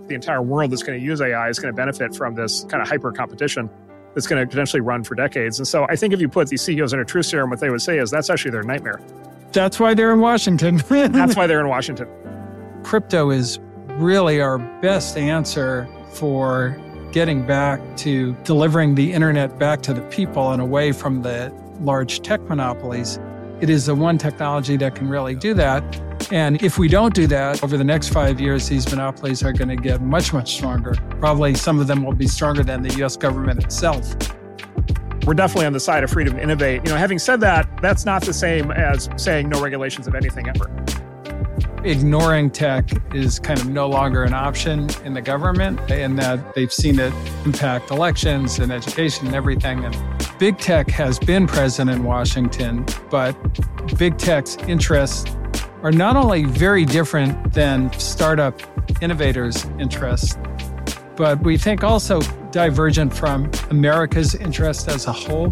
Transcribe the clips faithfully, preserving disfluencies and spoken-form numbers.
The entire world that's going to use A I is going to benefit from this kind of hyper competition that's going to potentially run for decades. And so I think if you put these C E Os in a truth serum, what they would say is that's actually their nightmare. That's why they're in Washington. That's why they're in Washington. Crypto is really our best answer for getting back to delivering the internet back to the people and away from the large tech monopolies. It is the one technology that can really do that. And if we don't do that, over the next five years, these monopolies are going to get much, much stronger. Probably some of them will be stronger than the U S government itself. We're definitely on the side of freedom to innovate. You know, having said that, that's not the same as saying no regulations of anything ever. Ignoring tech is kind of no longer an option in the government, in that they've seen it impact elections and education and everything. And big tech has been present in Washington, but big tech's interests are not only very different than startup innovators' interests, but we think also divergent from America's interest as a whole.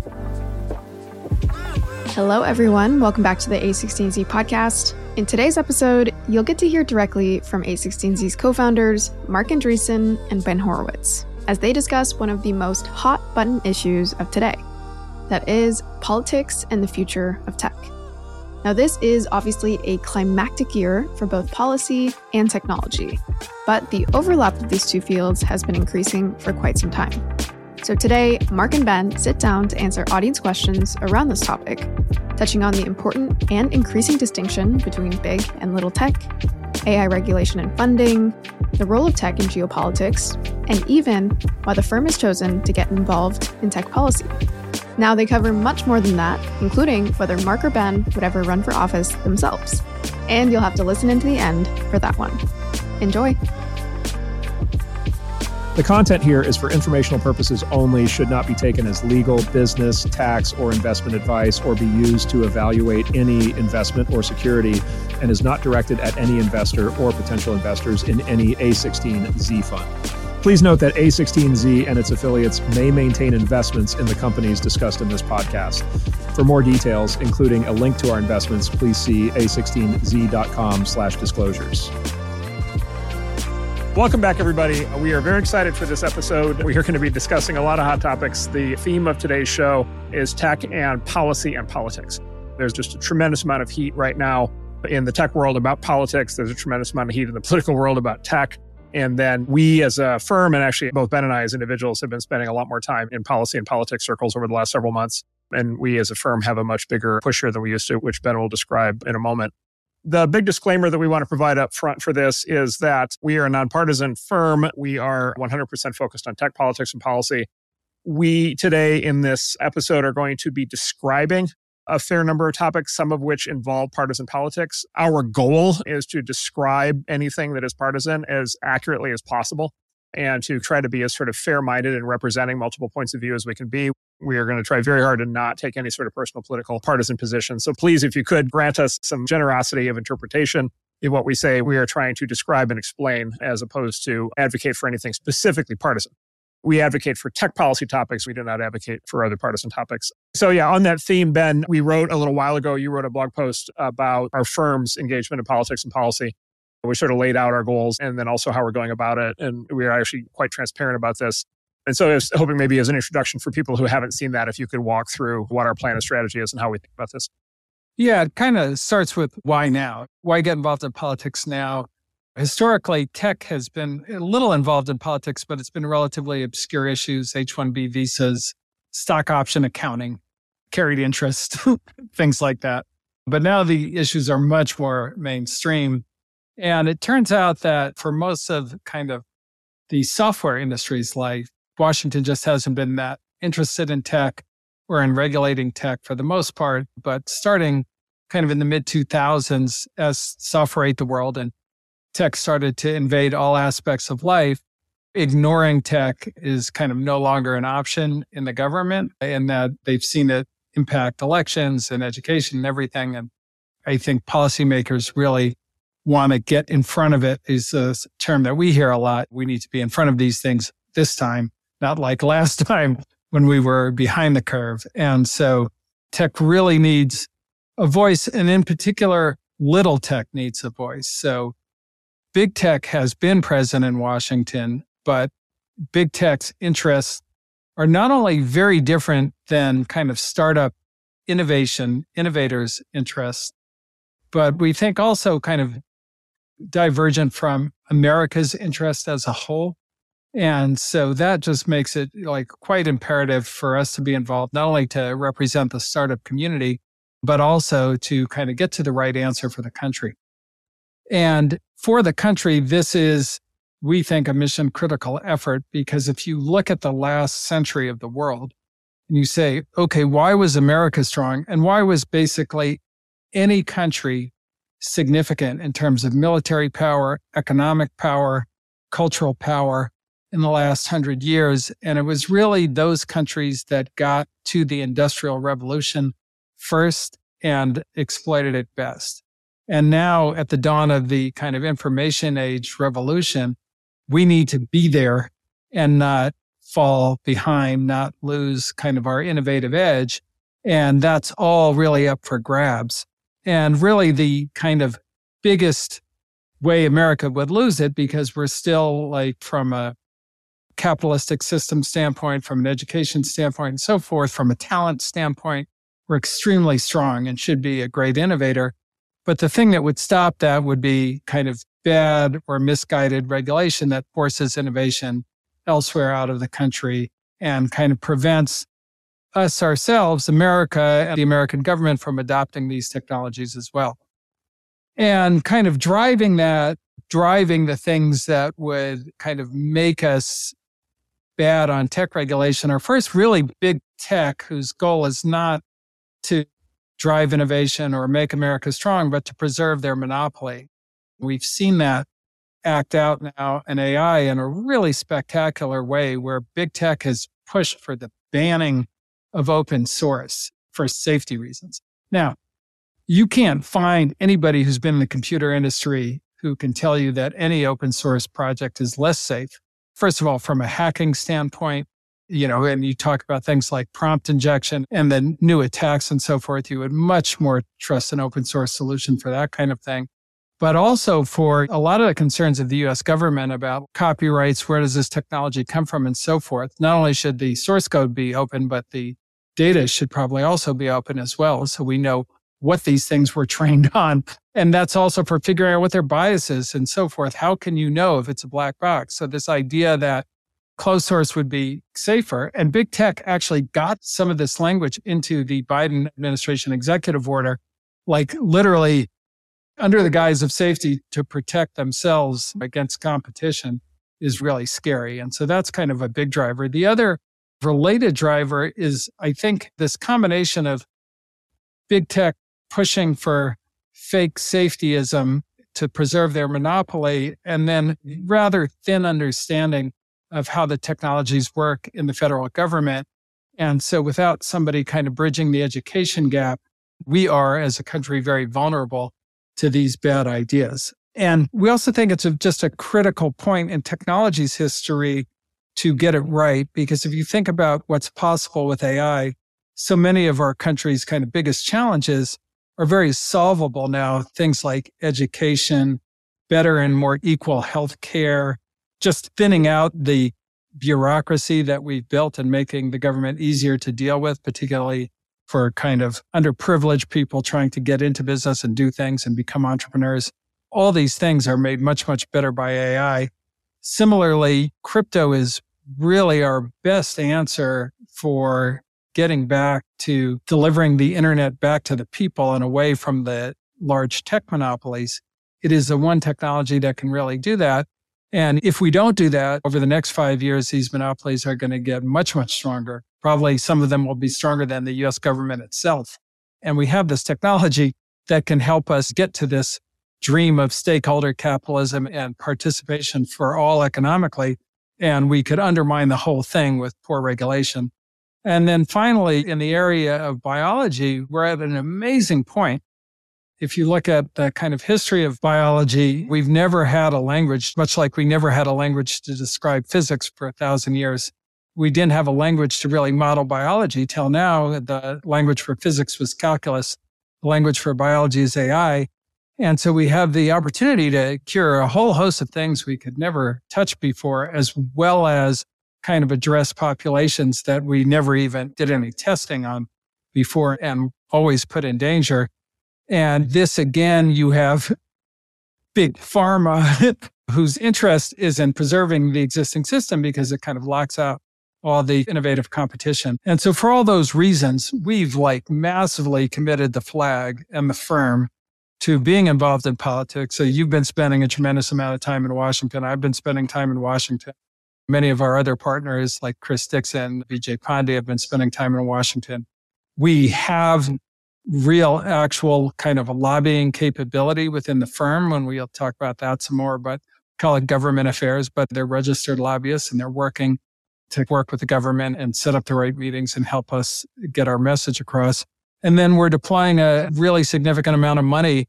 Hello, everyone. Welcome back to the A sixteen Z podcast. In today's episode, you'll get to hear directly from A sixteen Z's co-founders, Marc Andreessen and Ben Horowitz, as they discuss one of the most hot-button issues of today. That is politics and the future of tech. Now, this is obviously a climactic year for both policy and technology, but the overlap of these two fields has been increasing for quite some time. So today, Marc and Ben sit down to answer audience questions around this topic, touching on the important and increasing distinction between big and little tech, A I regulation and funding, the role of tech in geopolitics, and even why the firm is chosen to get involved in tech policy. Now, they cover much more than that, including whether Marc or Ben would ever run for office themselves. And you'll have to listen into the end for that one. Enjoy. The content here is for informational purposes only, should not be taken as legal, business, tax, or investment advice, or be used to evaluate any investment or security, and is not directed at any investor or potential investors in any A sixteen Z fund. Please note that A sixteen Z and its affiliates may maintain investments in the companies discussed in this podcast. For more details, including a link to our investments, please see a sixteen z dot com slash disclosures. Welcome back, everybody. We are very excited for this episode. We are going to be discussing a lot of hot topics. The theme of today's show is tech and policy and politics. There's just a tremendous amount of heat right now in the tech world about politics. There's a tremendous amount of heat in the political world about tech. And then we as a firm, and actually both Ben and I as individuals, have been spending a lot more time in policy and politics circles over the last several months. And we as a firm have a much bigger push here than we used to, which Ben will describe in a moment. The big disclaimer that we want to provide up front for this is that we are a nonpartisan firm. We are one hundred percent focused on tech, politics, and policy. We today in this episode are going to be describing a fair number of topics, some of which involve partisan politics. Our goal is to describe anything that is partisan as accurately as possible and to try to be as sort of fair-minded and representing multiple points of view as we can be. We are going to try very hard to not take any sort of personal, political, partisan position. So please, if you could, grant us some generosity of interpretation in what we say. We are trying to describe and explain as opposed to advocate for anything specifically partisan. We advocate for tech policy topics. We do not advocate for other partisan topics. So yeah, on that theme, Ben, we wrote a little while ago, you wrote a blog post about our firm's engagement in politics and policy. We sort of laid out our goals and then also how we're going about it. And we are actually quite transparent about this. And so I was hoping maybe as an introduction for people who haven't seen that, if you could walk through what our plan and strategy is and how we think about this. Yeah, it kind of starts with why now? Why get involved in politics now? Historically, tech has been a little involved in politics, but it's been relatively obscure issues, H one B visas, stock option accounting, carried interest, things like that. But now the issues are much more mainstream. And it turns out that for most of kind of the software industry's life, Washington just hasn't been that interested in tech or in regulating tech for the most part. But starting kind of in the mid two thousands, as software ate the world and tech started to invade all aspects of life, ignoring tech is kind of no longer an option in the government, and that they've seen it impact elections and education and everything. And I think policymakers really want to get in front of it is a term that we hear a lot. We need to be in front of these things this time, not like last time when we were behind the curve. And so tech really needs a voice, and in particular, little tech needs a voice. So big tech has been present in Washington, but big tech's interests are not only very different than kind of startup innovation, innovators' interests, but we think also kind of divergent from America's interest as a whole. And so that just makes it like quite imperative for us to be involved, not only to represent the startup community, but also to kind of get to the right answer for the country. And for the country, this is, we think, a mission critical effort, because if you look at the last century of the world and you say, okay, why was America strong? And why was basically any country significant in terms of military power, economic power, cultural power in the last hundred years? And it was really those countries that got to the Industrial Revolution first and exploited it best. And now at the dawn of the kind of information age revolution, we need to be there and not fall behind, not lose kind of our innovative edge. And that's all really up for grabs. And really the kind of biggest way America would lose it, because we're still, like, from a capitalistic system standpoint, from an education standpoint and so forth, from a talent standpoint, we're extremely strong and should be a great innovator. But the thing that would stop that would be kind of bad or misguided regulation that forces innovation elsewhere out of the country and kind of prevents us ourselves, America, and the American government from adopting these technologies as well. And kind of driving that, driving the things that would kind of make us bad on tech regulation are first really big tech, whose goal is not to drive innovation or make America strong, but to preserve their monopoly. We've seen that act out now in A I in a really spectacular way, where big tech has pushed for the banning of open source for safety reasons. Now, you can't find anybody who's been in the computer industry who can tell you that any open source project is less safe. First of all, from a hacking standpoint, you know, and you talk about things like prompt injection and then new attacks and so forth, you would much more trust an open source solution for that kind of thing. But also for a lot of the concerns of the U S government about copyrights, where does this technology come from and so forth. Not only should the source code be open, but the data should probably also be open as well, so we know what these things were trained on. And that's also for figuring out what their bias is and so forth. How can you know if it's a black box? So this idea that closed source would be safer, and big tech actually got some of this language into the Biden administration executive order, like literally under the guise of safety to protect themselves against competition, is really scary. And so that's kind of a big driver. The other related driver is, I think, this combination of big tech pushing for fake safetyism to preserve their monopoly, and then rather thin understanding of how the technologies work in the federal government. And so without somebody kind of bridging the education gap, we are, as a country, very vulnerable to these bad ideas. And we also think it's a, just a critical point in technology's history to get it right, because if you think about what's possible with A I, so many of our country's kind of biggest challenges are very solvable now. Things like education, better and more equal health care, just thinning out the bureaucracy that we've built and making the government easier to deal with, particularly for kind of underprivileged people trying to get into business and do things and become entrepreneurs. All these things are made much, much better by A I. Similarly, crypto is really our best answer for getting back to delivering the internet back to the people and away from the large tech monopolies. It is the one technology that can really do that. And if we don't do that, over the next five years, these monopolies are going to get much, much stronger. Probably some of them will be stronger than the U S government itself. And we have this technology that can help us get to this dream of stakeholder capitalism and participation for all economically. And we could undermine the whole thing with poor regulation. And then finally, in the area of biology, we're at an amazing point. If you look at the kind of history of biology, we've never had a language, much like we never had a language to describe physics for a thousand years. We didn't have a language to really model biology till now. The language for physics was calculus. The language for biology is A I. And so we have the opportunity to cure a whole host of things we could never touch before, as well as kind of address populations that we never even did any testing on before and always put in danger. And this, again, you have big pharma whose interest is in preserving the existing system because it kind of locks out all the innovative competition. And so for all those reasons, we've like massively committed the flag and the firm to being involved in politics. So you've been spending a tremendous amount of time in Washington. I've been spending time in Washington. Many of our other partners like Chris Dixon, Vijay Pandey have been spending time in Washington. We have real actual kind of a lobbying capability within the firm when we'll talk about that some more, but call it government affairs, but they're registered lobbyists and they're working to work with the government and set up the right meetings and help us get our message across. And then we're deploying a really significant amount of money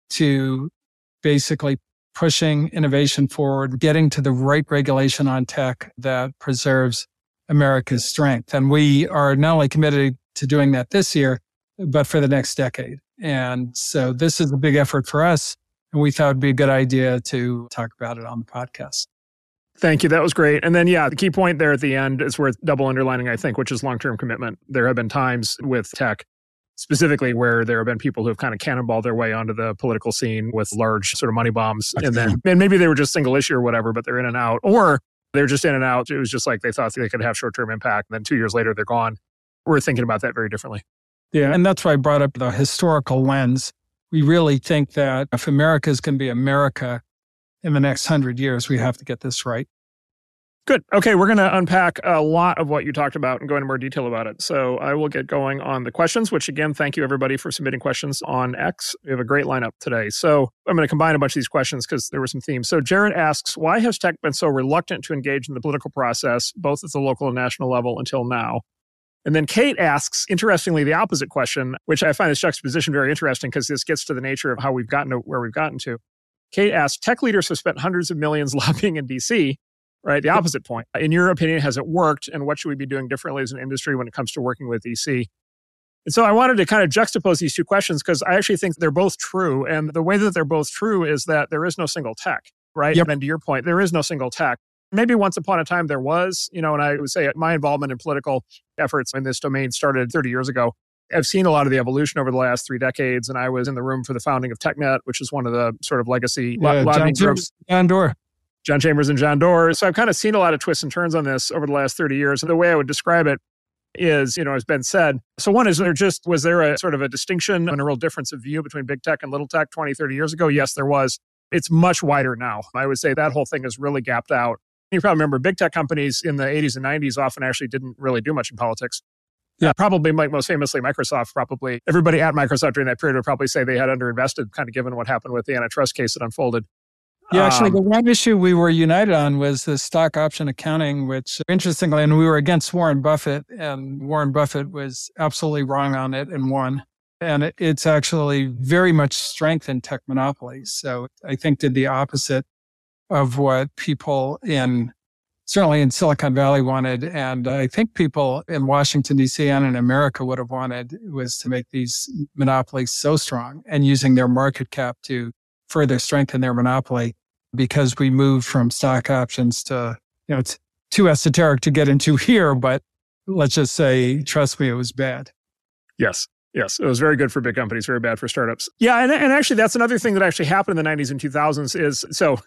to basically pushing innovation forward, getting to the right regulation on tech that preserves America's strength. And we are not only committed to doing that this year, but for the next decade. And so this is a big effort for us. And we thought it'd be a good idea to talk about it on the podcast. Thank you. That was great. And then, yeah, the key point there at the end is worth double underlining, I think, which is long-term commitment. There have been times with tech specifically where there have been people who have kind of cannonballed their way onto the political scene with large sort of money bombs. And then and maybe they were just single issue or whatever, but they're in and out. Or they're just in and out. It was just like they thought they could have short-term impact. And then two years later, they're gone. We're thinking about that very differently. Yeah, and that's why I brought up the historical lens. We really think that if America is going to be America in the next hundred years, we have to get this right. Good. Okay, we're going to unpack a lot of what you talked about and go into more detail about it. So I will get going on the questions, which again, thank you everybody for submitting questions on X. We have a great lineup today. So I'm going to combine a bunch of these questions because there were some themes. So Jared asks, why has tech been so reluctant to engage in the political process, both at the local and national level until now? And then Kate asks, interestingly, the opposite question, which I find this juxtaposition very interesting because this gets to the nature of how we've gotten to where we've gotten to. Kate asks, tech leaders have spent hundreds of millions lobbying in D C, right? The opposite point. In your opinion, has it worked? And what should we be doing differently as an industry when it comes to working with D C? And so I wanted to kind of juxtapose these two questions because I actually think they're both true. And the way that they're both true is that there is no single tech, right? Yep. And to your point, there is no single tech. Maybe once upon a time there was, you know, and I would say my involvement in political efforts in this domain started thirty years ago. I've seen a lot of the evolution over the last three decades, and I was in the room for the founding of TechNet, which is one of the sort of legacy yeah, lobbying John groups. John Doerr. John Chambers and John Doerr. So I've kind of seen a lot of twists and turns on this over the last thirty years. And the way I would describe it is, you know, as Ben said, so one is there just, was there a sort of a distinction and a real difference of view between big tech and little tech twenty, thirty years ago? Yes, there was. It's much wider now. I would say that whole thing is really gapped out. You probably remember big tech companies in the eighties and nineties often actually didn't really do much in politics. Yeah. Uh, probably like most famously Microsoft, probably everybody at Microsoft during that period would probably say they had underinvested, kind of given what happened with the antitrust case that unfolded. Yeah, actually, Um, the one issue we were united on was the stock option accounting, which interestingly, and we were against Warren Buffett, and Warren Buffett was absolutely wrong on it and won. And it, it's actually very much strengthened tech monopolies. So I think did the opposite of what people in, certainly in Silicon Valley wanted. And I think people in Washington, D C and in America would have wanted was to make these monopolies so strong and using their market cap to further strengthen their monopoly, because we moved from stock options to, you know, it's too esoteric to get into here, but let's just say, trust me, it was bad. Yes. Yes, it was very good for big companies, very bad for startups. Yeah, and, and actually that's another thing that actually happened in the nineties and two thousands is, so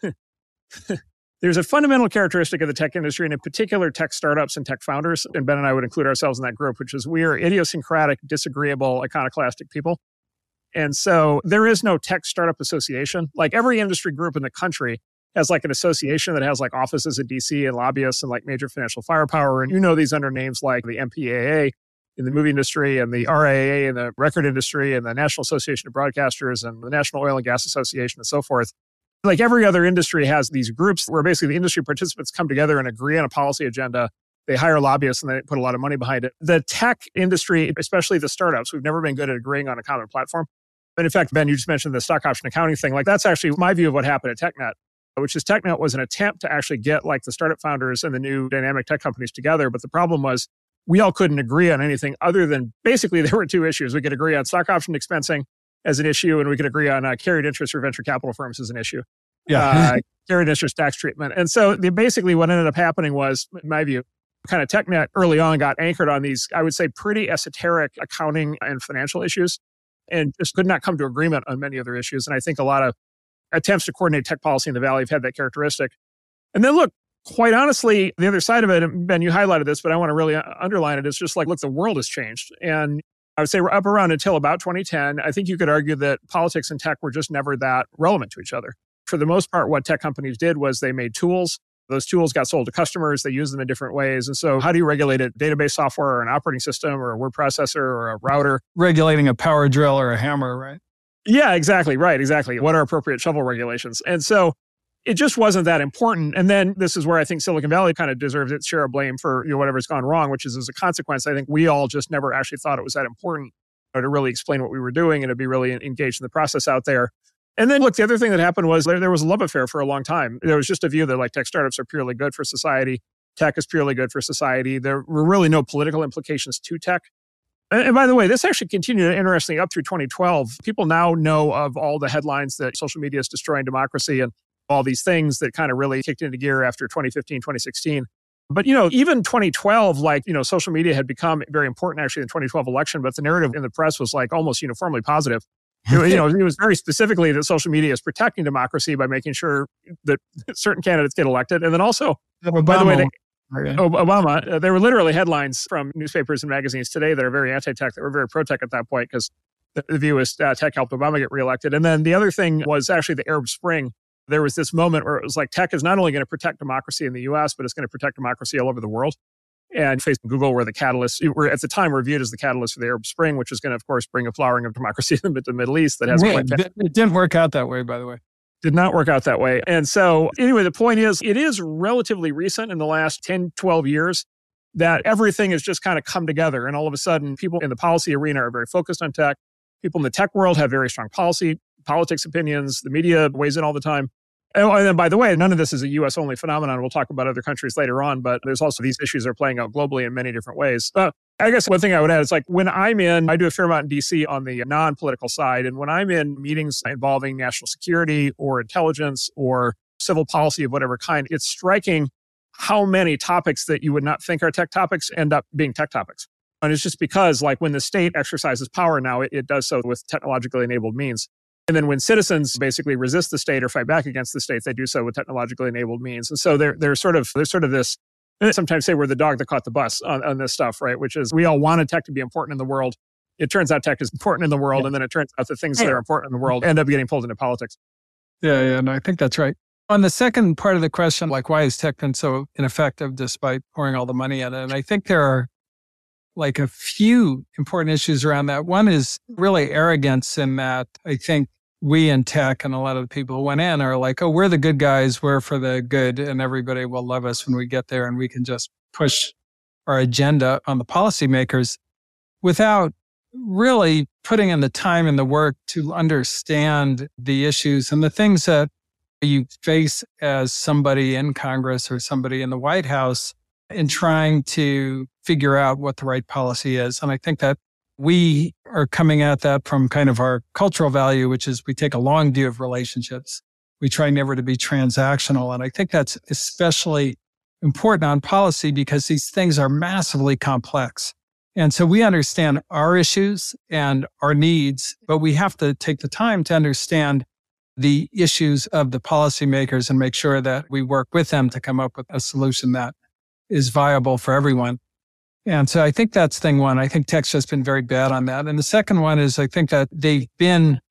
there's a fundamental characteristic of the tech industry, and in particular tech startups and tech founders, and Ben and I would include ourselves in that group, which is we are idiosyncratic, disagreeable, iconoclastic people. And so there is no tech startup association. Like every industry group in the country has like an association that has like offices in D C and lobbyists and like major financial firepower. And you know these under names like the M P A A in the movie industry and the R I A A in the record industry and the National Association of Broadcasters and the National Oil and Gas Association and so forth. Like every other industry has these groups where basically the industry participants come together and agree on a policy agenda. They hire lobbyists and they put a lot of money behind it. The tech industry, especially the startups, we've never been good at agreeing on a common platform. And in fact, Ben, you just mentioned the stock option accounting thing. Like that's actually my view of what happened at TechNet, which is TechNet was an attempt to actually get like the startup founders and the new dynamic tech companies together. But the problem was we all couldn't agree on anything other than basically there were two issues. We could agree on stock option expensing as an issue, and we could agree on uh, carried interest for venture capital firms as an issue. Yeah. uh, carried interest tax treatment. And so the, basically what ended up happening was, in my view, kind of TechNet early on got anchored on these, I would say, pretty esoteric accounting and financial issues, and just could not come to agreement on many other issues. And I think a lot of attempts to coordinate tech policy in the Valley have had that characteristic. And then look, quite honestly, the other side of it, and Ben, you highlighted this, but I want to really underline it, is just like, look, the world has changed. And I would say we're up around until about twenty ten. I think you could argue that politics and tech were just never that relevant to each other. For the most part, what tech companies did was they made tools. Those tools got sold to customers. They used them in different ways. And so how do you regulate it? Database software or an operating system or a word processor or a router? Regulating a power drill or a hammer, right? Yeah, exactly. Right. Exactly. What are appropriate shovel regulations? And so it just wasn't that important. And then this is where I think Silicon Valley kind of deserves its share of blame for, you know, whatever's gone wrong, which is as a consequence, I think we all just never actually thought it was that important to really explain what we were doing and to be really engaged in the process out there. And then look, the other thing that happened was there, there was a love affair for a long time. There was just a view that like tech startups are purely good for society. Tech is purely good for society. There were really no political implications to tech. And, and by the way, this actually continued interestingly up through twenty twelve. People now know of all the headlines that social media is destroying democracy and all these things that kind of really kicked into gear after twenty fifteen, twenty sixteen. But, you know, even twenty twelve, like, you know, social media had become very important actually in the twenty twelve election, but the narrative in the press was like almost uniformly positive. You know, it was very specifically that social media is protecting democracy by making sure that certain candidates get elected. And then also, Obama. by the way, they, Obama, uh, there were literally headlines from newspapers and magazines today that are very anti-tech, that were very pro-tech at that point, because the, the view is uh, tech helped Obama get reelected. And then the other thing was actually the Arab Spring. There was this moment where it was like tech is not only going to protect democracy in the U S, but it's going to protect democracy all over the world. And Facebook and Google were the catalysts, were at the time were viewed as the catalyst for the Arab Spring, which is going to, of course, bring a flowering of democracy in the Middle East that hasn't Right. quite It didn't work out that way, by the way. Did not work out that way. And so anyway, the point is, it is relatively recent in the last ten, twelve years that everything has just kind of come together. And all of a sudden, people in the policy arena are very focused on tech. People in the tech world have very strong policy, politics opinions. The media weighs in all the time. Oh, and then, by the way, none of this is a U S-only phenomenon. We'll talk about other countries later on, but there's also these issues are playing out globally in many different ways. Uh, I guess one thing I would add is like when I'm in, I do a fair amount in D C on the non-political side, and when I'm in meetings involving national security or intelligence or civil policy of whatever kind, it's striking how many topics that you would not think are tech topics end up being tech topics. And it's just because like when the state exercises power now, it, it does so with technologically enabled means. And then when citizens basically resist the state or fight back against the state, they do so with technologically enabled means. And so they're, they're sort of, there's sort of this, I sometimes say we're the dog that caught the bus on, on this stuff, right? Which is we all wanted tech to be important in the world. It turns out tech is important in the world. Yeah. And then it turns out the things that are important in the world end up getting pulled into politics. Yeah, yeah, no, I think that's right. On the second part of the question, like why has tech been so ineffective despite pouring all the money at it? And I think there are like a few important issues around that. One is really arrogance in that I think we in tech and a lot of the people who went in are like, oh, we're the good guys, we're for the good, and everybody will love us when we get there and we can just push our agenda on the policymakers without really putting in the time and the work to understand the issues and the things that you face as somebody in Congress or somebody in the White House in trying to figure out what the right policy is. And I think that we are coming at that from kind of our cultural value, which is we take a long view of relationships. We try never to be transactional. And I think that's especially important on policy because these things are massively complex. And so we understand our issues and our needs, but we have to take the time to understand the issues of the policymakers and make sure that we work with them to come up with a solution that is viable for everyone. And so I think that's thing one. I think tech's just been very bad on that. And the second one is I think that they've been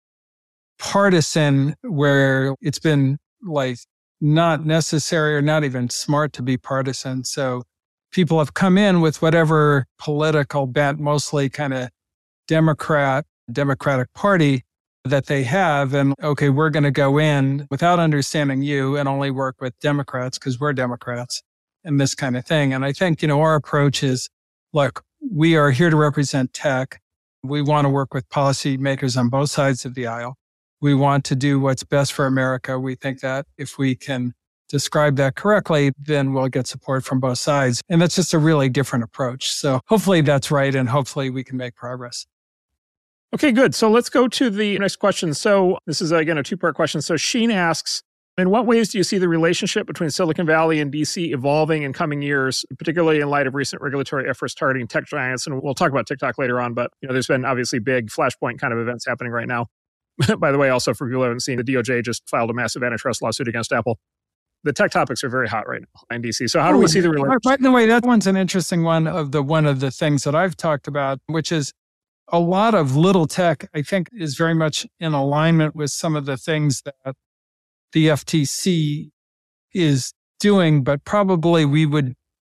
partisan where it's been like not necessary or not even smart to be partisan. So people have come in with whatever political bent, mostly kind of Democrat, Democratic Party that they have. And okay, we're going to go in without understanding you and only work with Democrats because we're Democrats. And this kind of thing. And I think, you know, our approach is, look, we are here to represent tech. We want to work with policymakers on both sides of the aisle. We want to do what's best for America. We think that if we can describe that correctly, then we'll get support from both sides. And that's just a really different approach. So hopefully that's right. And hopefully we can make progress. Okay, good. So let's go to the next question. So this is, again, a two-part question. So Sheen asks, in what ways do you see the relationship between Silicon Valley and D C evolving in coming years, particularly in light of recent regulatory efforts targeting tech giants? And we'll talk about TikTok later on, but you know, there's been obviously big flashpoint kind of events happening right now. By the way, also for people who haven't seen, the D O J just filed a massive antitrust lawsuit against Apple. The tech topics are very hot right now in D C. So how do we see the relationship? By the way, that one's an interesting one of the one of the things that I've talked about, which is a lot of little tech, I think, is very much in alignment with some of the things that the F T C is doing, but probably we would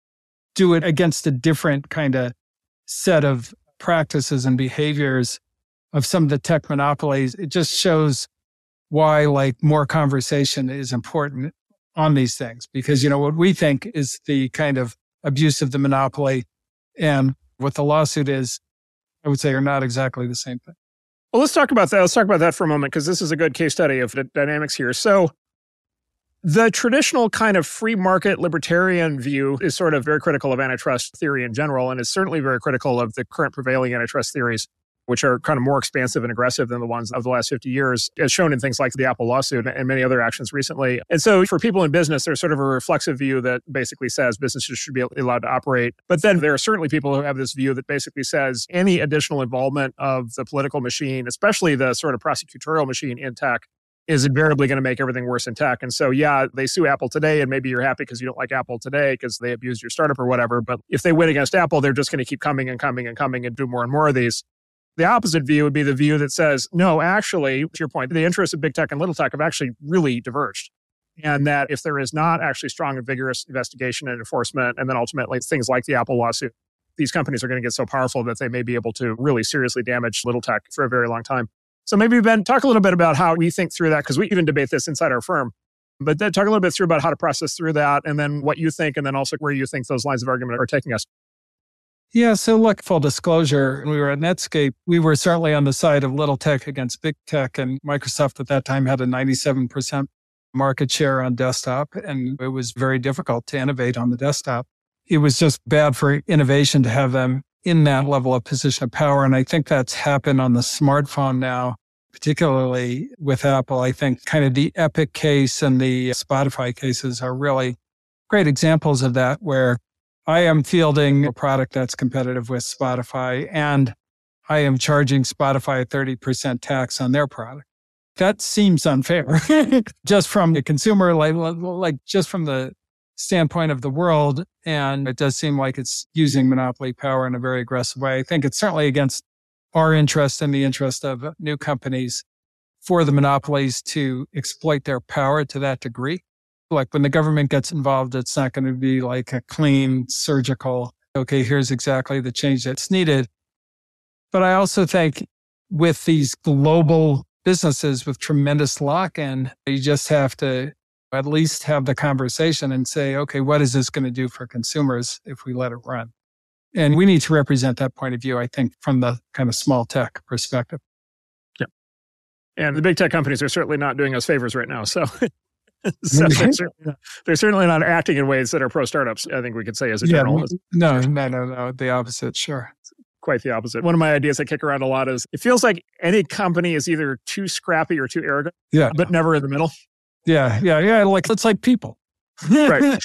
do it against a different kind of set of practices and behaviors of some of the tech monopolies. It just shows why like more conversation is important on these things, because, you know, what we think is the kind of abuse of the monopoly and what the lawsuit is, I would say, are not exactly the same thing. Well, let's talk about that. Let's talk about that for a moment, because this is a good case study of the dynamics here. So the traditional kind of free market libertarian view is sort of very critical of antitrust theory in general, and is certainly very critical of the current prevailing antitrust theories, which are kind of more expansive and aggressive than the ones of the last fifty years, as shown in things like the Apple lawsuit and many other actions recently. And so for people in business, there's sort of a reflexive view that basically says businesses should be allowed to operate. But then there are certainly people who have this view that basically says any additional involvement of the political machine, especially the sort of prosecutorial machine in tech, is invariably going to make everything worse in tech. And so, yeah, they sue Apple today, and maybe you're happy because you don't like Apple today because they abused your startup or whatever. But if they win against Apple, they're just going to keep coming and coming and coming and do more and more of these. The opposite view would be the view that says, no, actually, to your point, the interests of big tech and little tech have actually really diverged. And that if there is not actually strong and vigorous investigation and enforcement, and then ultimately things like the Apple lawsuit, these companies are going to get so powerful that they may be able to really seriously damage little tech for a very long time. So maybe, Ben, talk a little bit about how we think through that, because we even debate this inside our firm. But then talk a little bit through about how to process through that, and then what you think, and then also where you think those lines of argument are taking us. Yeah, so look, full disclosure, when we were at Netscape, we were certainly on the side of little tech against big tech, and Microsoft at that time had a ninety-seven percent market share on desktop, and it was very difficult to innovate on the desktop. It was just bad for innovation to have them in that level of position of power, and I think that's happened on the smartphone now, particularly with Apple. I think kind of the Epic case and the Spotify cases are really great examples of that, where I am fielding a product that's competitive with Spotify, and I am charging Spotify a thirty percent tax on their product. That seems unfair, just from the consumer, like, like just from the standpoint of the world. And it does seem like it's using monopoly power in a very aggressive way. I think it's certainly against our interest and the interest of new companies for the monopolies to exploit their power to that degree. Like when the government gets involved, it's not going to be like a clean surgical, okay, here's exactly the change that's needed. But I also think with these global businesses with tremendous lock-in, you just have to at least have the conversation and say, okay, what is this going to do for consumers if we let it run? And we need to represent that point of view, I think, from the kind of small tech perspective. Yeah. And the big tech companies are certainly not doing us favors right now. So So they're, certainly not, they're certainly not acting in ways that are pro-startups, I think we could say as a yeah, general. No, no, no, no, the opposite, sure. Quite the opposite. One of my ideas I kick around a lot is it feels like any company is either too scrappy or too arrogant, yeah, but never in the middle. Yeah, yeah, yeah. Like it's like people. Right.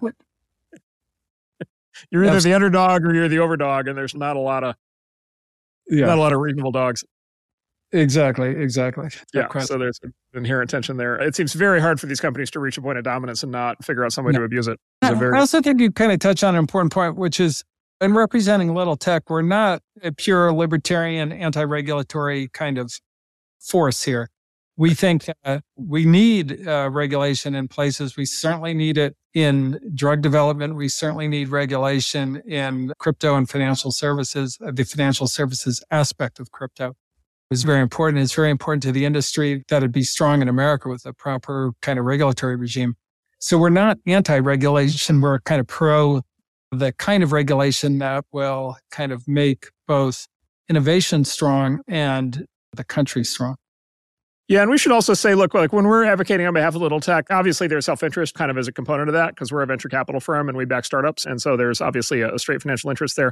You're either Absolutely. the underdog or you're the overdog, and there's not a lot of yeah. not a lot of reasonable dogs. Exactly, exactly. Yeah, so there's an inherent tension there. It seems very hard for these companies to reach a point of dominance and not figure out some way no. to abuse it. I, very... I also think you kind of touch on an important point, which is in representing little tech, we're not a pure libertarian, anti-regulatory kind of force here. We think uh, we need uh, regulation in places. We certainly need it in drug development. We certainly need regulation in crypto and financial services, uh, the financial services aspect of crypto. Is very important. It's very important to the industry that it be strong in America with a proper kind of regulatory regime. So we're not anti-regulation. We're kind of pro the kind of regulation that will kind of make both innovation strong and the country strong. Yeah, and we should also say, look, like when we're advocating on behalf of little tech, obviously there's self-interest kind of as a component of that because we're a venture capital firm and we back startups. And so there's obviously a, a straight financial interest there.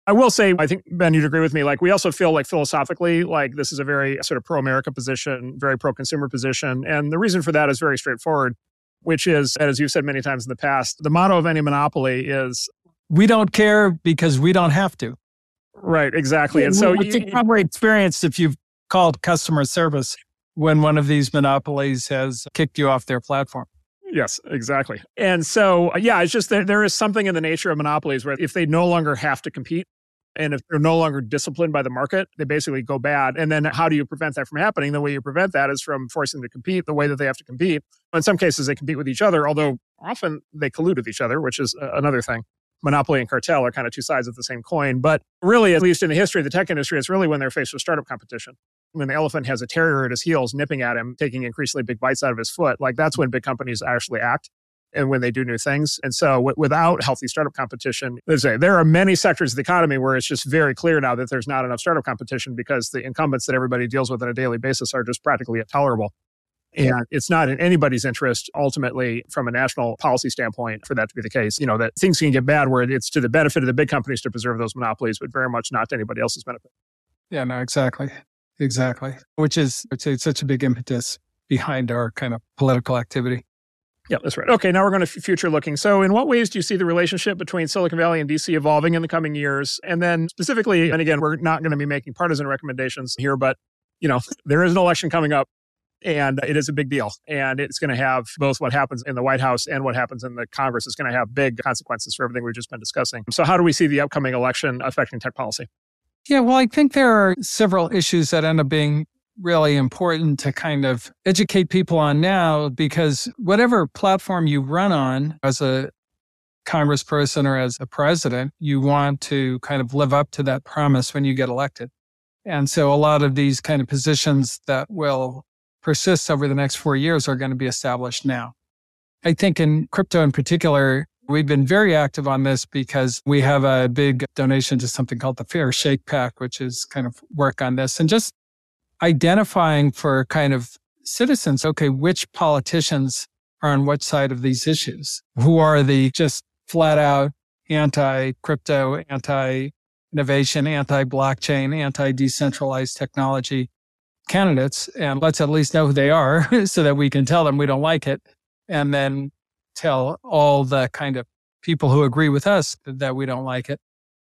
I will say, I think, Ben, you'd agree with me, like we also feel like philosophically, like this is a very sort of pro-America position, very pro-consumer position. And the reason for that is very straightforward, which is, as you've said many times in the past, the motto of any monopoly is, we don't care because we don't have to. Right, exactly. And so you probably experienced if you've called customer service when one of these monopolies has kicked you off their platform. Yes, exactly. And so, yeah, it's just that there is something in the nature of monopolies where if they no longer have to compete and if they're no longer disciplined by the market, they basically go bad. And then how do you prevent that from happening? The way you prevent that is from forcing them to compete the way that they have to compete. In some cases, they compete with each other, although often they collude with each other, which is another thing. Monopoly and cartel are kind of two sides of the same coin. But really, at least in the history of the tech industry, it's really when they're faced with startup competition. When the elephant has a terrier at his heels nipping at him, taking increasingly big bites out of his foot, like that's when big companies actually act and when they do new things. And so w- without healthy startup competition, let's say there are many sectors of the economy where it's just very clear now that there's not enough startup competition because the incumbents that everybody deals with on a daily basis are just practically intolerable. And it's not in anybody's interest, ultimately, from a national policy standpoint, for that to be the case. You know, that things can get bad where it's to the benefit of the big companies to preserve those monopolies, but very much not to anybody else's benefit. Yeah, no, exactly. Exactly. Which is, I'd say, such a big impetus behind our kind of political activity. Yeah, that's right. Okay, now we're going to future looking. So in what ways do you see the relationship between Silicon Valley and D C evolving in the coming years? And then specifically, and again, we're not going to be making partisan recommendations here, but, you know, there is an election coming up. And it is a big deal. And it's going to have both what happens in the White House and what happens in the Congress. It's going to have big consequences for everything we've just been discussing. So how do we see the upcoming election affecting tech policy? Yeah, well, I think there are several issues that end up being really important to kind of educate people on now, because whatever platform you run on as a congressperson or as a president, you want to kind of live up to that promise when you get elected. And so a lot of these kind of positions that will persist over the next four years are going to be established now. I think in crypto in particular, we've been very active on this because we have a big donation to something called the Fair Shake PAC, which is kind of work on this and just identifying for kind of citizens, okay, which politicians are on which side of these issues? Who are the just flat out anti-crypto, anti-innovation, anti-blockchain, anti-decentralized technology candidates, and let's at least know who they are so that we can tell them we don't like it, and then tell all the kind of people who agree with us that we don't like it.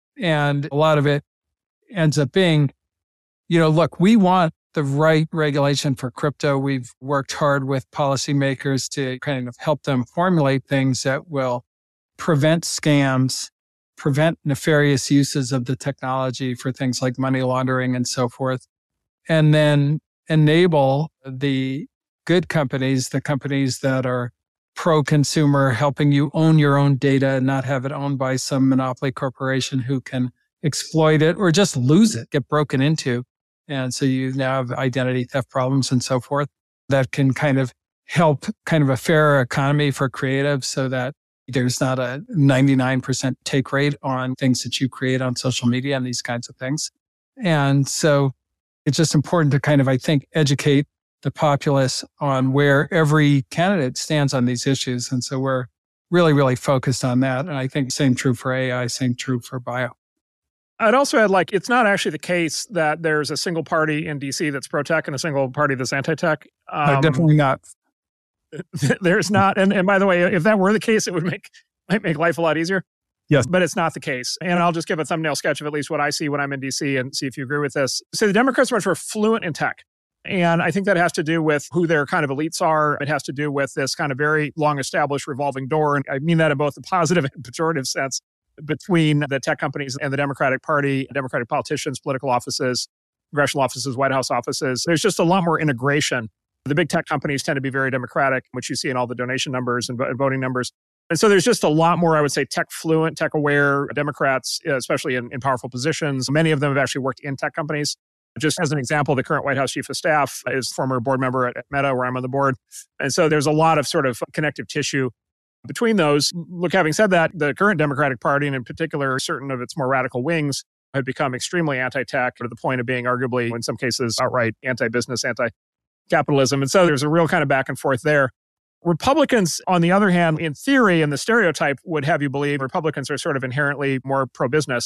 And a lot of it ends up being, you know, look, we want the right regulation for crypto. We've worked hard with policymakers to kind of help them formulate things that will prevent scams, prevent nefarious uses of the technology for things like money laundering and so forth. And then enable the good companies, the companies that are pro-consumer, helping you own your own data and not have it owned by some monopoly corporation who can exploit it or just lose it, get broken into. And so you now have identity theft problems and so forth that can kind of help kind of a fairer economy for creatives so that there's not a ninety-nine percent take rate on things that you create on social media and these kinds of things. And so it's just important to kind of, I think, educate the populace on where every candidate stands on these issues. And so we're really, really focused on that. And I think same true for A I, same true for bio. I'd also add, like, it's not actually the case that there's a single party in D C that's pro-tech and a single party that's anti-tech. Um, no, definitely not. There's not. And, and by the way, if that were the case, it would make might make life a lot easier. Yes. But it's not the case. And I'll just give a thumbnail sketch of at least what I see when I'm in D C and see if you agree with this. So the Democrats are much more fluent in tech. And I think that has to do with who their kind of elites are. It has to do with this kind of very long established revolving door. And I mean that in both the positive and pejorative sense between the tech companies and the Democratic Party, Democratic politicians, political offices, congressional offices, White House offices. There's just a lot more integration. The big tech companies tend to be very Democratic, which you see in all the donation numbers and voting numbers. And so there's just a lot more, I would say, tech fluent, tech aware Democrats, especially in, in powerful positions. Many of them have actually worked in tech companies. Just as an example, the current White House chief of staff is former board member at Meta, where I'm on the board. And so there's a lot of sort of connective tissue between those. Look, having said that, the current Democratic Party, and in particular, certain of its more radical wings, have become extremely anti-tech to the point of being arguably, in some cases, outright anti-business, anti-capitalism. And so there's a real kind of back and forth there. Republicans, on the other hand, in theory, and the stereotype would have you believe Republicans are sort of inherently more pro-business.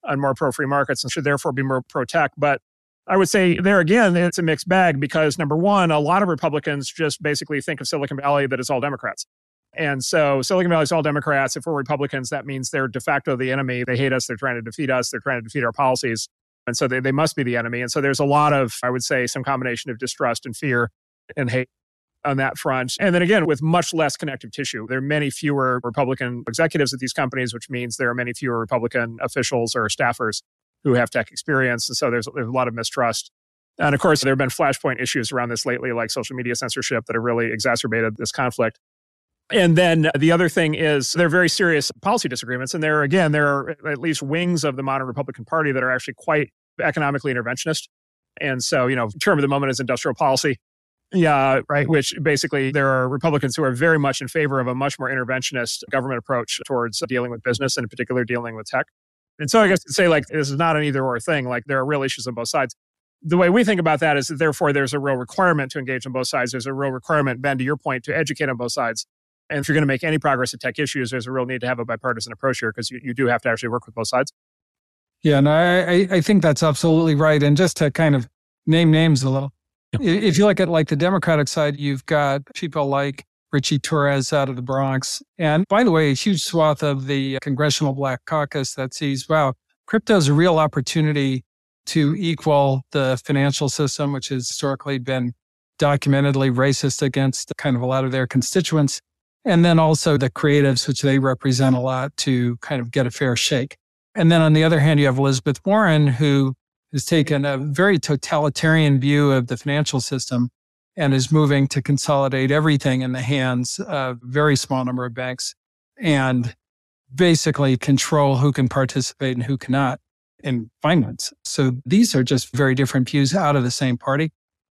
and more pro-free markets and should therefore be more pro-tech. But I would say there again, it's a mixed bag because number one, a lot of Republicans just basically think of Silicon Valley that it's all Democrats. And so Silicon Valley is all Democrats. If we're Republicans, that means they're de facto the enemy. They hate us. They're trying to defeat us. They're trying to defeat our policies. And so they, they must be the enemy. And so there's a lot of, I would say, some combination of distrust and fear and hate on that front. And then again, with much less connective tissue. There are many fewer Republican executives at these companies, which means there are many fewer Republican officials or staffers who have tech experience. And so there's, there's a lot of mistrust. And of course, there have been flashpoint issues around this lately, like social media censorship, that have really exacerbated this conflict. And then the other thing is there are very serious policy disagreements. And there, again, there are at least wings of the modern Republican Party that are actually quite economically interventionist. And so, you know, term of the moment is industrial policy. Yeah, right. Which basically there are Republicans who are very much in favor of a much more interventionist government approach towards dealing with business and in particular dealing with tech. And so I guess to say like this is not an either or thing, like there are real issues on both sides. The way we think about that is that therefore there's a real requirement to engage on both sides. There's a real requirement, Ben, to your point, to educate on both sides. And if you're going to make any progress in tech issues, there's a real need to have a bipartisan approach here because you, you do have to actually work with both sides. Yeah, no, I, I think that's absolutely right. And just to kind of name names a little, yeah. If you look at like the Democratic side, you've got people like Richie Torres out of the Bronx. And by the way, a huge swath of the Congressional Black Caucus that sees, wow, crypto is a real opportunity to equal the financial system, which has historically been documentedly racist against kind of a lot of their constituents. And then also the creatives, which they represent a lot, to kind of get a fair shake. And then on the other hand, you have Elizabeth Warren, who has taken a very totalitarian view of the financial system and is moving to consolidate everything in the hands of a very small number of banks and basically control who can participate and who cannot in finance. So these are just very different views out of the same party.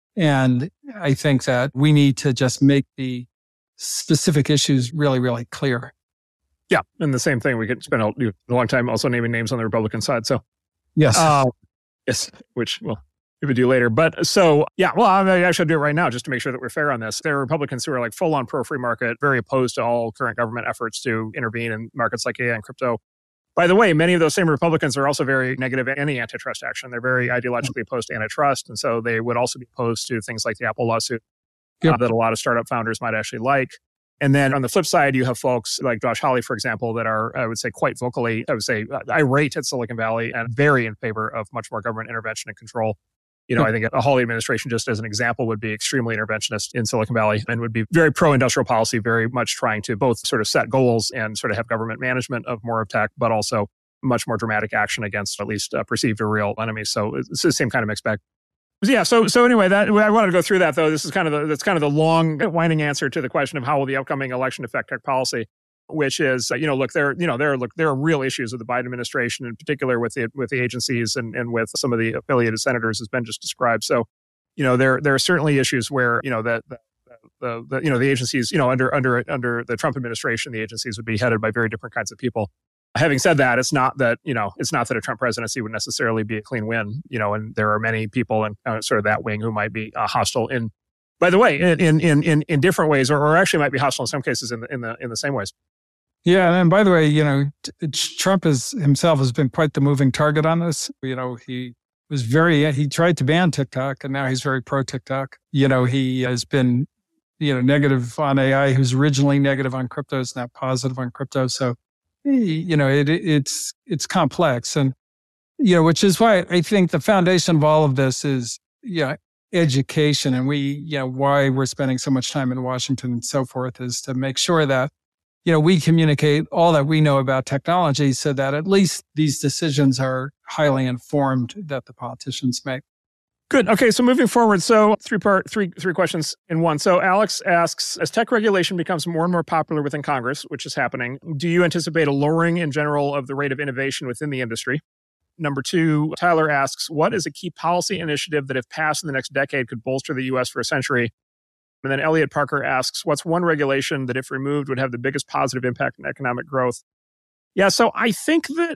And I think that we need to just make the specific issues really, really clear. Yeah. And the same thing, we could spend a long time also naming names on the Republican side. So, yes. Uh, yes, which we'll maybe do later. But so, yeah, well, I mean, I should do it right now just to make sure that we're fair on this. There are Republicans who are like full on pro free market, very opposed to all current government efforts to intervene in markets like A I and crypto. By the way, many of those same Republicans are also very negative at any antitrust action. They're very ideologically opposed to antitrust. And so they would also be opposed to things like the Apple lawsuit yep. uh, that a lot of startup founders might actually like. And then on the flip side, you have folks like Josh Hawley, for example, that are, I would say, quite vocally, I would say, irate at Silicon Valley and very in favor of much more government intervention and control. You know, I think a Hawley administration, just as an example, would be extremely interventionist in Silicon Valley and would be very pro-industrial policy, very much trying to both sort of set goals and sort of have government management of more of tech, but also much more dramatic action against at least uh, perceived or real enemies. So it's the same kind of mixed bag. Yeah. So, so anyway, that I wanted to go through that though. This is kind of the, that's kind of the long winding answer to the question of how will the upcoming election affect tech policy, which is, uh, you know, look, there, you know, there are, look, there are real issues with the Biden administration, in particular with the, with the agencies and, and with some of the affiliated senators, as Ben just described. So, you know, there, there are certainly issues where, you know, that, the, the, you know, the agencies, you know, under, under, under the Trump administration, the agencies would be headed by very different kinds of people. Having said that, it's not that, you know, it's not that a Trump presidency would necessarily be a clean win, you know, and there are many people in uh, sort of that wing who might be uh, hostile in, by the way, in in in in different ways, or, or actually might be hostile in some cases in the in the in the same ways. Yeah, and by the way, you know, Trump is himself has been quite the moving target on this. You know, he was very he tried to ban TikTok, and now he's very pro TikTok. You know, he has been, you know, negative on A I. He was originally negative on crypto, is now positive on crypto. So, you know, it, it's it's complex, and you know, which is why I think the foundation of all of this is, you know, education, and we, you know, why we're spending so much time in Washington and so forth is to make sure that, you know, we communicate all that we know about technology, so that at least these decisions are highly informed that the politicians make. Good. Okay. So moving forward, so three part, three, three questions in one. So Alex asks, as tech regulation becomes more and more popular within Congress, which is happening, do you anticipate a lowering in general of the rate of innovation within the industry? Number two, Tyler asks, what is a key policy initiative that if passed in the next decade could bolster the U S for a century? And then Elliot Parker asks, what's one regulation that if removed would have the biggest positive impact on economic growth? Yeah. So I think that,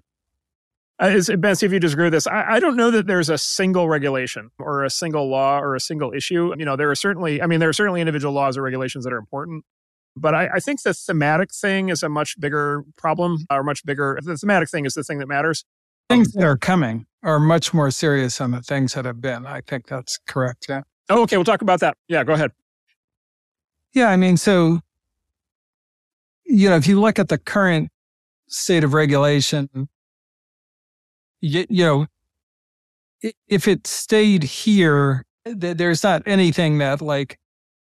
Uh, is, Ben, see if you disagree with this. I, I don't know that there's a single regulation or a single law or a single issue. You know, there are certainly, I mean, there are certainly individual laws or regulations that are important. But I, I think the thematic thing is a much bigger problem, or much bigger. The thematic thing is the thing that matters. Things that are coming are much more serious than the things that have been. I think that's correct. Yeah. Oh, okay. We'll talk about that. Yeah, go ahead. Yeah. I mean, so, you know, if you look at the current state of regulation, you, you know, if it stayed here, th- there's not anything that like